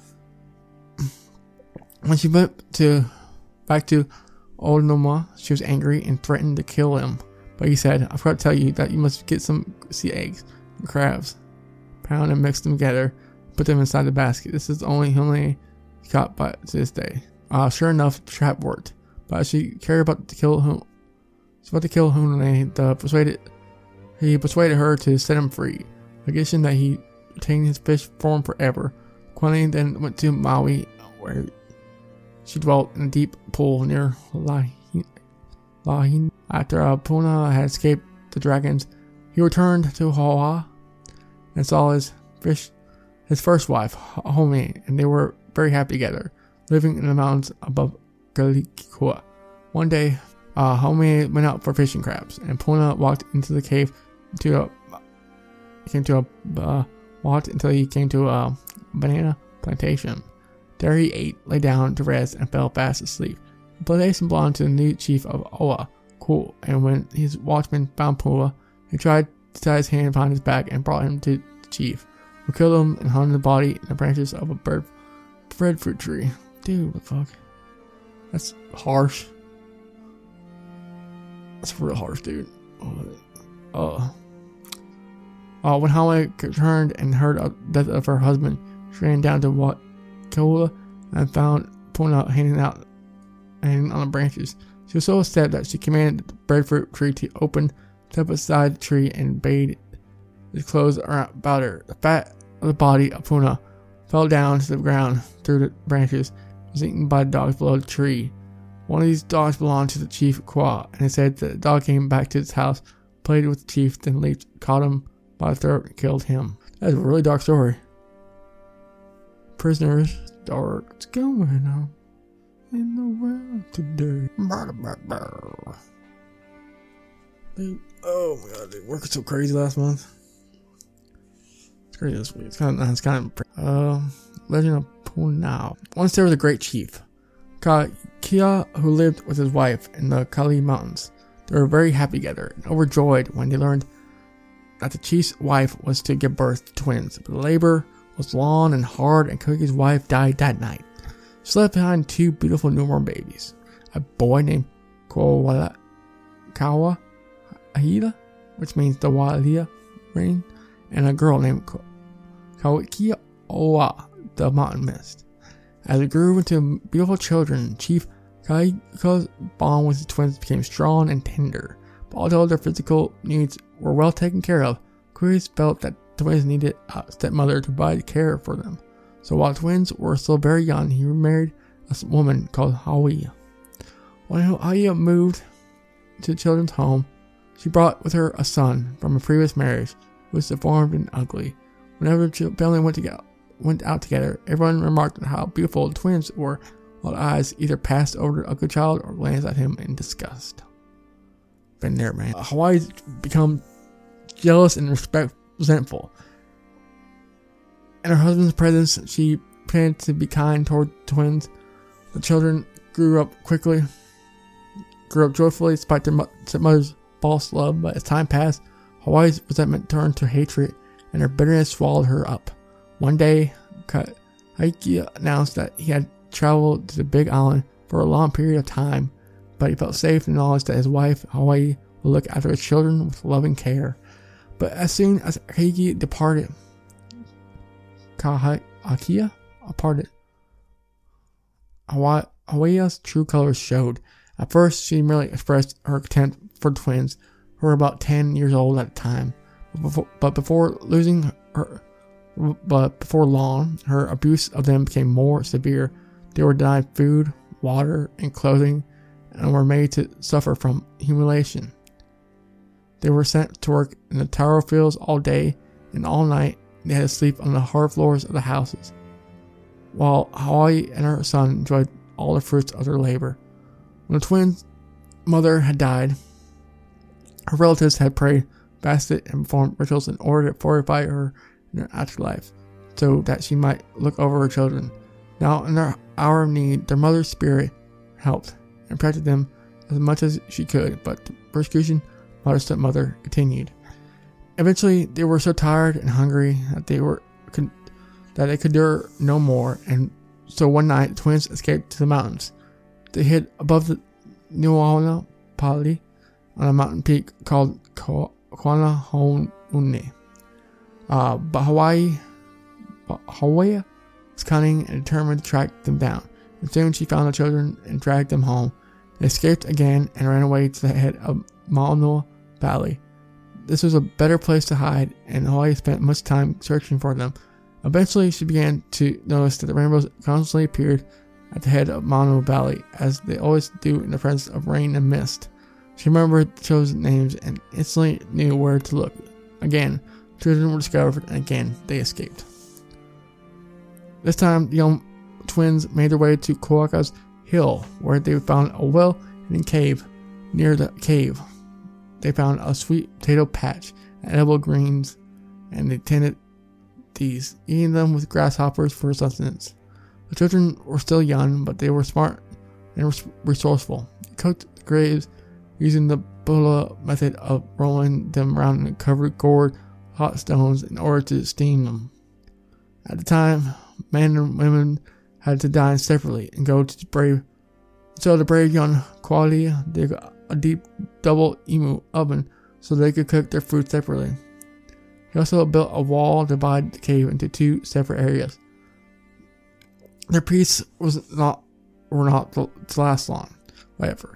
When she went to back to Old Noma, she was angry and threatened to kill him. But he said, I forgot to tell you that you must get some sea eggs and crabs, pound and mix them together, put them inside the basket. This is the only Hunle caught by to this day. Uh, sure enough, the trap worked. But as she cared about to kill him, she's about to kill Hunle, the persuaded he persuaded her to set him free. The condition that he retained his fish form forever. Kwani then went to Maui, where she dwelt in a deep pool near Lahin. Lahin. After uh, Puna had escaped the dragons, he returned to Hawaii and saw his fish, his first wife, Home, and they were very happy together, living in the mountains above Kalikua. One day, uh, Home went out for fishing crabs, and Puna walked into the cave to a came to a uh, walked until he came to a banana plantation. There he ate, lay down to rest, and fell fast asleep. The plantation belonged to the new chief of Oa, Cool, and when his watchman found Pua, he tried to tie his hand behind his back and brought him to the chief, who killed him and hung the body in the branches of a bird, breadfruit tree. Dude, what the fuck? That's harsh. That's real harsh, dude. Uh, uh, when Hawaii returned and heard of the death of her husband, she ran down to what Kaula and found Puna hanging out hanging on the branches. She was so upset that she commanded the breadfruit tree to open, step aside the tree, and bade his clothes around about her. The fat of the body of Puna fell down to the ground through the branches and was eaten by the dogs below the tree. One of these dogs belonged to the chief Kwa, and it said that the dog came back to his house, played with the chief, then leaped, caught him by the throat, and killed him. That is a really dark story. Prisoners, dark, it's going on in the world today. They, oh my god, they worked so crazy last month. It's crazy this week. It's kind of, it's kind of, uh, Legend of Punao. Once there was a great chief, Kia, who lived with his wife in the Kali Mountains. They were very happy together and overjoyed when they learned that the chief's wife was to give birth to twins. But the labor was long and hard, and Koki's wife died that night. She left behind two beautiful newborn babies, a boy named Kowala, Kawa Ahila, which means the Walia rain, and a girl named Kawikia Oa, the mountain mist. As they grew into beautiful children, Chief Kaika's bond with his twins became strong and tender. But although their physical needs were well taken care of, Kuis felt that the twins needed a stepmother to provide care for them. So while the twins were still very young, he remarried a woman called Hawiya. When Hawiya moved to the children's home, she brought with her a son from a previous marriage who was deformed and ugly. Whenever the family went, together, went out together, everyone remarked how beautiful the twins were, while the eyes either passed over the ugly child or glanced at him in disgust. Been there, man. Hawaii's become jealous and respect, resentful. In her husband's presence, she planned to be kind toward the twins. The children grew up quickly, grew up joyfully despite their stepmother's false love. But as time passed, Hawaii's resentment turned to hatred, and her bitterness swallowed her up. One day, Haiki announced that he had traveled to the Big Island for a long period of time, but he felt safe in the knowledge that his wife, Hawaii, would look after his children with loving care. But as soon as Heike departed, Kahakia departed, Hawaii's true colors showed. At first, she merely expressed her contempt for twins who were about ten years old at the time. But before, but before losing her, but before long, her abuse of them became more severe. They were denied food, water, and clothing, and were made to suffer from humiliation. They were sent to work in the taro fields all day, and all night they had to sleep on the hard floors of the houses, while Hawaii and her son enjoyed all the fruits of their labor. When the twins' mother had died, her relatives had prayed, fasted, and performed rituals in order to fortify her in her afterlife, so that she might look over her children. Now, in their hour of need, their mother's spirit helped and protected them as much as she could, but the persecution by their stepmother continued. Eventually, they were so tired and hungry that they were con- that they could endure no more, and so one night, the twins escaped to the mountains. They hid above the Nuala Pali on a mountain peak called Kwanahonune. Uh, but Hawaii, but Hawaii was cunning and determined to track them down. And soon she found the children and dragged them home. They escaped again and ran away to the head of Maunua Valley. This was a better place to hide, and Hawaii spent much time searching for them. Eventually, she began to notice that the rainbows constantly appeared at the head of Maunua Valley, as they always do in the presence of rain and mist. She remembered the chosen names and instantly knew where to look. Again, children were discovered, and again they escaped. This time, the young twins made their way to Koaka's hill, where they found a well-hidden cave. Near the cave, they found a sweet potato patch and edible greens, and they tended these, eating them with grasshoppers for sustenance. The children were still young, but they were smart and resourceful. They cooked the graves using the Bula method of rolling them around in covered gourd hot stones in order to steam them. At the time, men and women had to dine separately and go to the brave. So the brave young Kuali dig a deep double imu oven so they could cook their food separately. He also built a wall to divide the cave into two separate areas. Their peace was not were not to last long, however.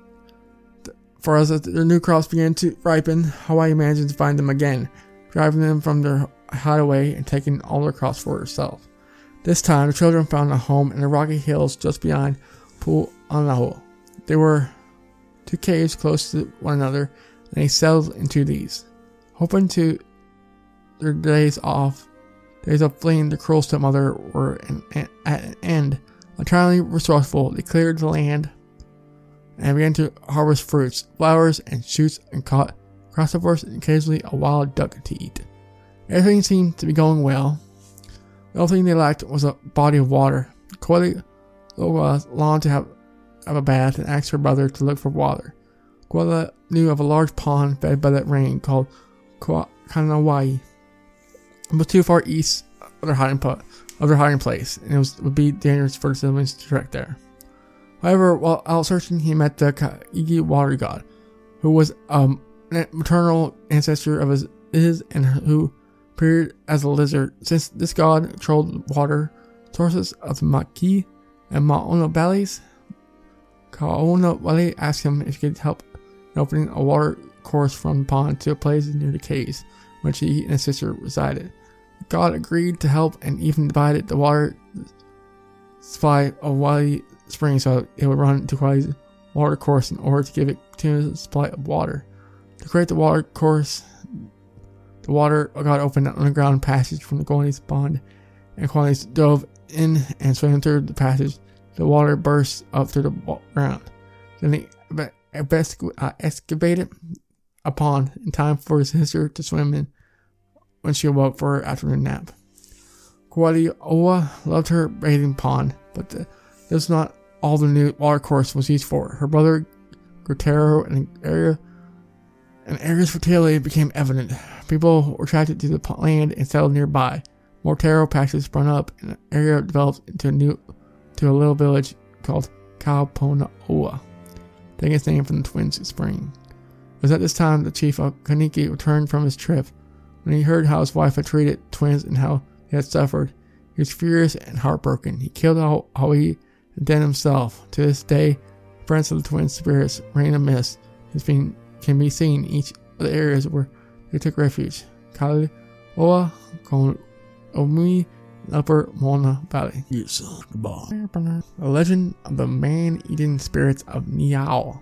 For as their new crops began to ripen, Hawaii managed to find them again, driving them from their hideaway and taking all their crops for herself. This time, the children found a home in the rocky hills just behind Pu'anaho. There were two caves close to one another, and they settled into these. Hoping to their days off, days of fleeing the cruel stepmother were an, an, at an end. Entirely resourceful, they cleared the land and began to harvest fruits, flowers, and shoots, and caught grasshoppers and occasionally a wild duck to eat. Everything seemed to be going well. The only thing they lacked was a body of water. Koali longed to have, have a bath and asked her brother to look for water. Koala knew of a large pond fed by that rain called Kanawai. It was too far east of their hiding, po- of their hiding place, and it was, would be dangerous for the siblings to trek there. However, while out searching, he met the Kaigi water god, who was a maternal ancestor of his, his and who appeared as a lizard. Since this god controlled water sources of the Maki and Mauna valleys, Kaona Wale asked him if he could help in opening a water course from the pond to a place near the caves, which he and his sister resided. The god agreed to help and even divided the water supply of Wale Spring so it would run to Kauai's water course in order to give it continuous supply of water. To create the water course, the water god opened an underground passage from the Kauai's pond, and Kauai dove in and swam through the passage. The water burst up through the ground. Then they excavated a pond in time for his sister to swim in when she awoke for her afternoon nap. Kauai Oa loved her bathing pond, but the, this was not all the new water course was used for. Her brother Gutero and area and area's fertility became evident. People were attracted to the land and settled nearby. More taro patches sprung up, and the area developed into a new to a little village called Kauponaoa, taking its name from the twins' spring. was at this time the chief of Kaniki returned from his trip. When he heard how his wife had treated twins and how they had suffered, he was furious and heartbroken. He killed Haui and then himself. To this day, friends of the twin spirits reign in mist has been can be seen in each of the areas where they took refuge. Kali, Oa, Omui, and Upper Mona Valley. Yes, the legend of the man-eating spirits of Niao.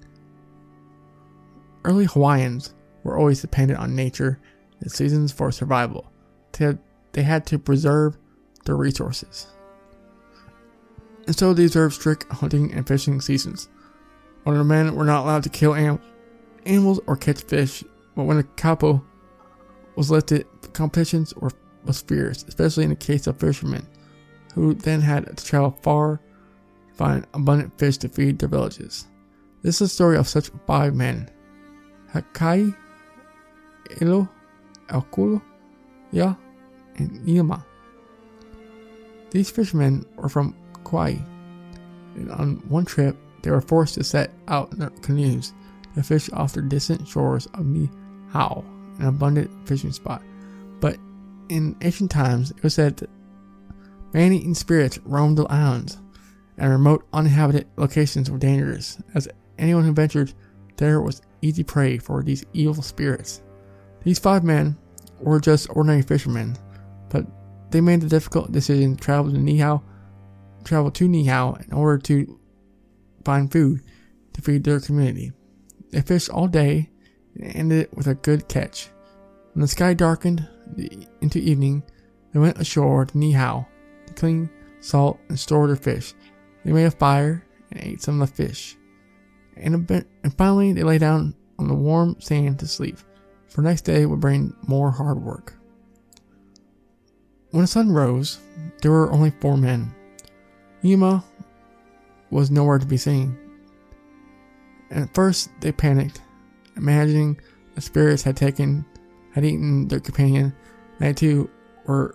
Early Hawaiians were always dependent on nature and seasons for survival. They had, they had to preserve their resources. And so they observed strict hunting and fishing seasons. Older men were not allowed to kill anim- animals or catch fish, but when a kapo was lifted, competitions were was fierce, especially in the case of fishermen, who then had to travel far to find abundant fish to feed their villages. This is the story of such five men: Hakai, Ilo, Alkulo, Ya, and Niama. These fishermen were from Kauai, and on one trip they were forced to set out in their canoes to fish off the distant shores of Niihau, an abundant fishing spot. But in ancient times, it was said that man-eating spirits roamed the islands, and remote uninhabited locations were dangerous, as anyone who ventured there was easy prey for these evil spirits. These five men were just ordinary fishermen, but they made the difficult decision to travel to Niihau, travel to Niihau in order to find food to feed their community. They fished all day and ended it with a good catch. When the sky darkened into evening, they went ashore to Niihau to clean, salt, and store their fish. They made a fire and ate some of the fish. And, a bit, and finally, they lay down on the warm sand to sleep, for the next day would bring more hard work. When the sun rose, there were only four men. Yuma was nowhere to be seen. And at first, they panicked, imagining the spirits had taken, had eaten their companion. They too were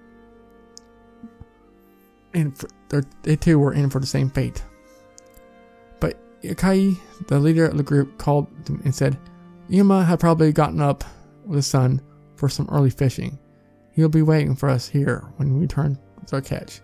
in. For, they too were in for the same fate. But Yakai, the leader of the group, called them and said, "Yuma had probably gotten up with the sun for some early fishing. He'll be waiting for us here when we return to our catch."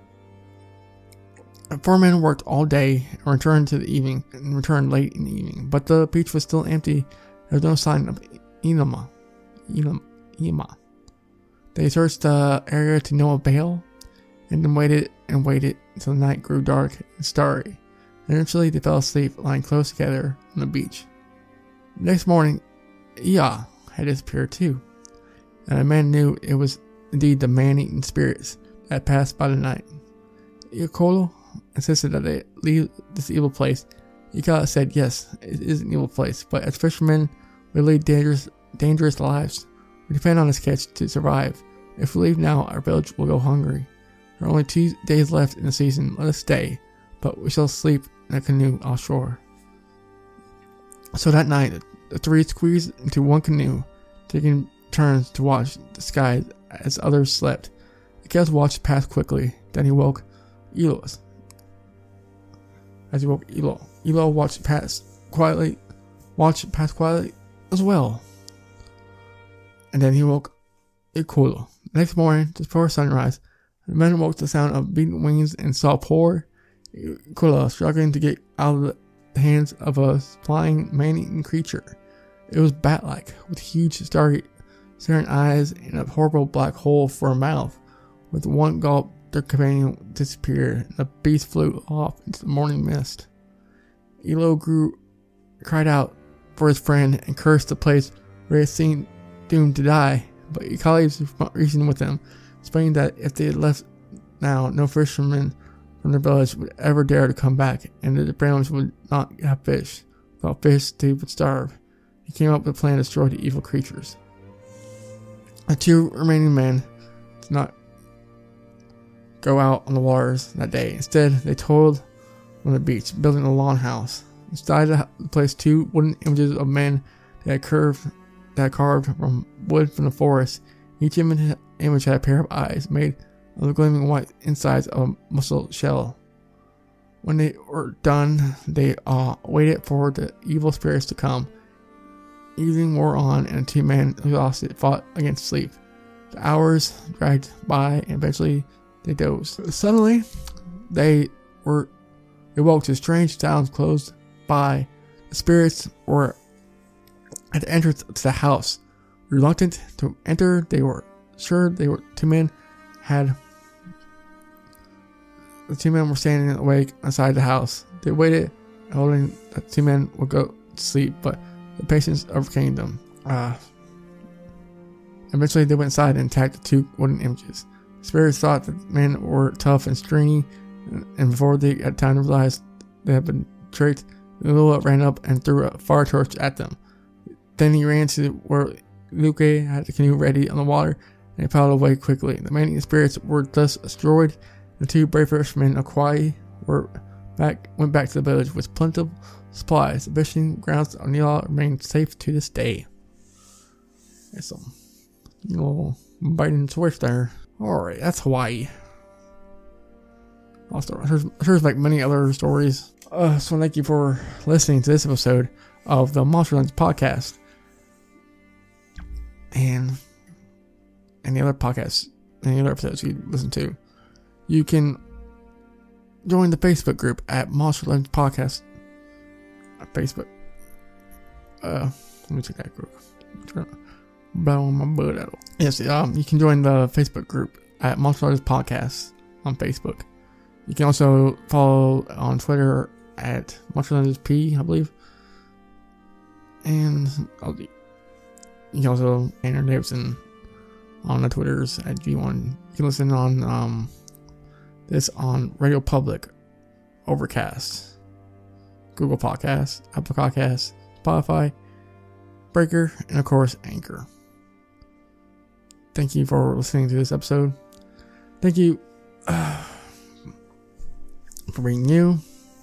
The four men worked all day and returned to the evening and returned late in the evening, but the beach was still empty. There was no sign of Inama. Inama. They searched the area to no avail, and then waited and waited until the night grew dark and starry. Eventually, they fell asleep, lying close together on the beach. The next morning, Ia had disappeared too, and the man knew it was indeed the man-eating spirits that had passed by the night. Iokolo insisted that they leave this evil place. Ika said, "Yes, it is an evil place, but as fishermen, we lead dangerous, dangerous lives. We depend on this catch to survive. If we leave now, our village will go hungry. There are only two days left in the season. Let us stay, but we shall sleep in a canoe offshore." So that night, the three squeezed into one canoe, taking turns to watch the sky as others slept. Ika's watch passed quickly. Then he woke Elo's. As he woke Elo, Elo watched past quietly, watched past quietly as well. And then he woke Ikolo. The next morning, just before sunrise, the men woke to the sound of beating wings and saw poor Ikolo struggling to get out of the hands of a flying man-eating creature. It was bat-like, with huge starry staring eyes and a horrible black hole for a mouth. With one gulp, their companion disappeared, and the beast flew off into the morning mist. Elo grew, cried out for his friend and cursed the place where he had seen doomed to die, but Ikali reasoned with them, explaining that if they had left now, no fishermen from their village would ever dare to come back, and that the families would not have fish. Without fish, they would starve. He came up with a plan to destroy the evil creatures. The two remaining men did not go out on the waters that day. Instead, they toiled on the beach, building a lawn house. Inside the place, two wooden images of men that had curved, that had carved from wood from the forest. Each image, image had a pair of eyes made of the gleaming white insides of a mussel shell. When they were done, they uh, waited for the evil spirits to come evening wore on, and the two men, exhausted, fought against sleep. The hours dragged by, and eventually they dozed. Suddenly, they were they woke to strange sounds close by. The spirits were at the entrance to the house. Reluctant to enter, they were sure they were two men had. The two men were standing awake inside the house. They waited, hoping that the two men would go to sleep, but the patience overcame them. Uh, eventually, they went inside and attacked the two wooden images. The spirits thought that the men were tough and stringy, and before they had time to realize they had been tricked, Lua ran up and threw a fire torch at them. Then he ran to where Luke had the canoe ready on the water, and he paddled away quickly. The remaining spirits were thus destroyed. The two brave fishermen of Kauai were back, went back to the village with plentiful supplies. The fishing grounds of Niala remain safe to this day. There's some little biting switch there. Alright, that's Hawaii. Also, there's, there's like many other stories. Uh, so thank you for listening to this episode of the Monsterlands podcast. And any other podcasts, any other episodes you listen to. You can join the Facebook group at Monsterlands Podcast on Facebook. Uh, let me check that group. Blow my butt out. Yes, um, you can join the Facebook group at Monsterlands Podcast on Facebook. You can also follow on Twitter at Monsterlands P, I believe. And I'll, you can also Andrew Davidson on the Twitters at G one. You can listen on um. This on Radio Public, Overcast, Google Podcasts, Apple Podcasts, Spotify, Breaker, and of course, Anchor. Thank you for listening to this episode. Thank you uh, for being new.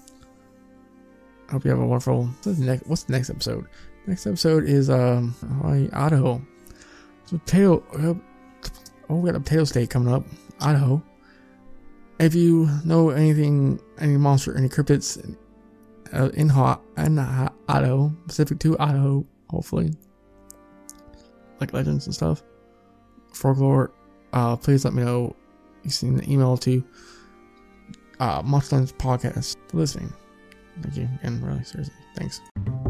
I hope you have a wonderful. What's the next, what's the next episode? Next episode is um, Hawaii, Idaho. So potato. Oh, we got a potato state coming up, Idaho. If you know anything, any monster, any cryptids uh, in, ha- in ha- Idaho, specific to Idaho, hopefully, like legends and stuff, folklore, uh, please let me know. You can send an email to uh, Monsterlands Podcast for listening. Thank you again, really, seriously. Thanks.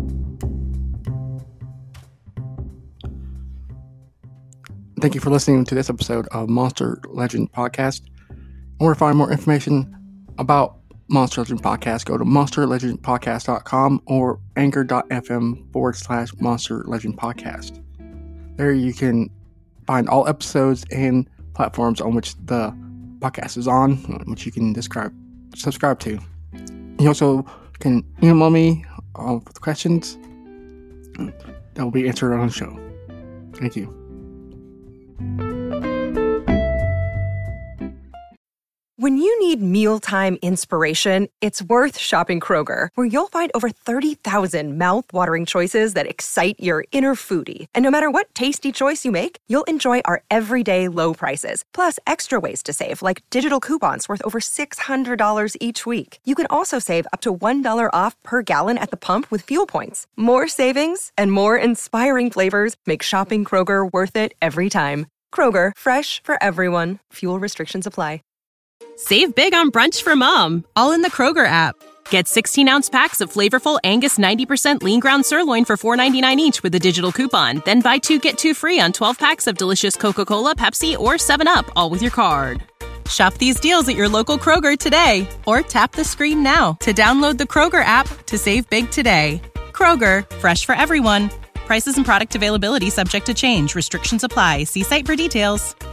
Thank you for listening to this episode of Monster Legend Podcast. Or to find more information about Monster Legend Podcast, go to monster legend podcast dot com or anchor.fm forward slash Monster Legend Podcast. There you can find all episodes and platforms on which the podcast is on, which you can describe, subscribe to. You also can email me uh, with questions that will be answered on the show. Thank you. When you need mealtime inspiration, it's worth shopping Kroger, where you'll find over thirty thousand mouth-watering choices that excite your inner foodie. And no matter what tasty choice you make, you'll enjoy our everyday low prices, plus extra ways to save, like digital coupons worth over six hundred dollars each week. You can also save up to one dollar off per gallon at the pump with fuel points. More savings and more inspiring flavors make shopping Kroger worth it every time. Kroger, fresh for everyone. Fuel restrictions apply. Save big on brunch for mom, all in the Kroger app. Get sixteen-ounce packs of flavorful Angus ninety percent lean ground sirloin for four ninety-nine each with a digital coupon. Then buy two, get two free on twelve packs of delicious Coca-Cola, Pepsi, or seven up, all with your card. Shop these deals at your local Kroger today, or tap the screen now to download the Kroger app to save big today. Kroger, fresh for everyone. Prices and product availability subject to change. Restrictions apply. See site for details.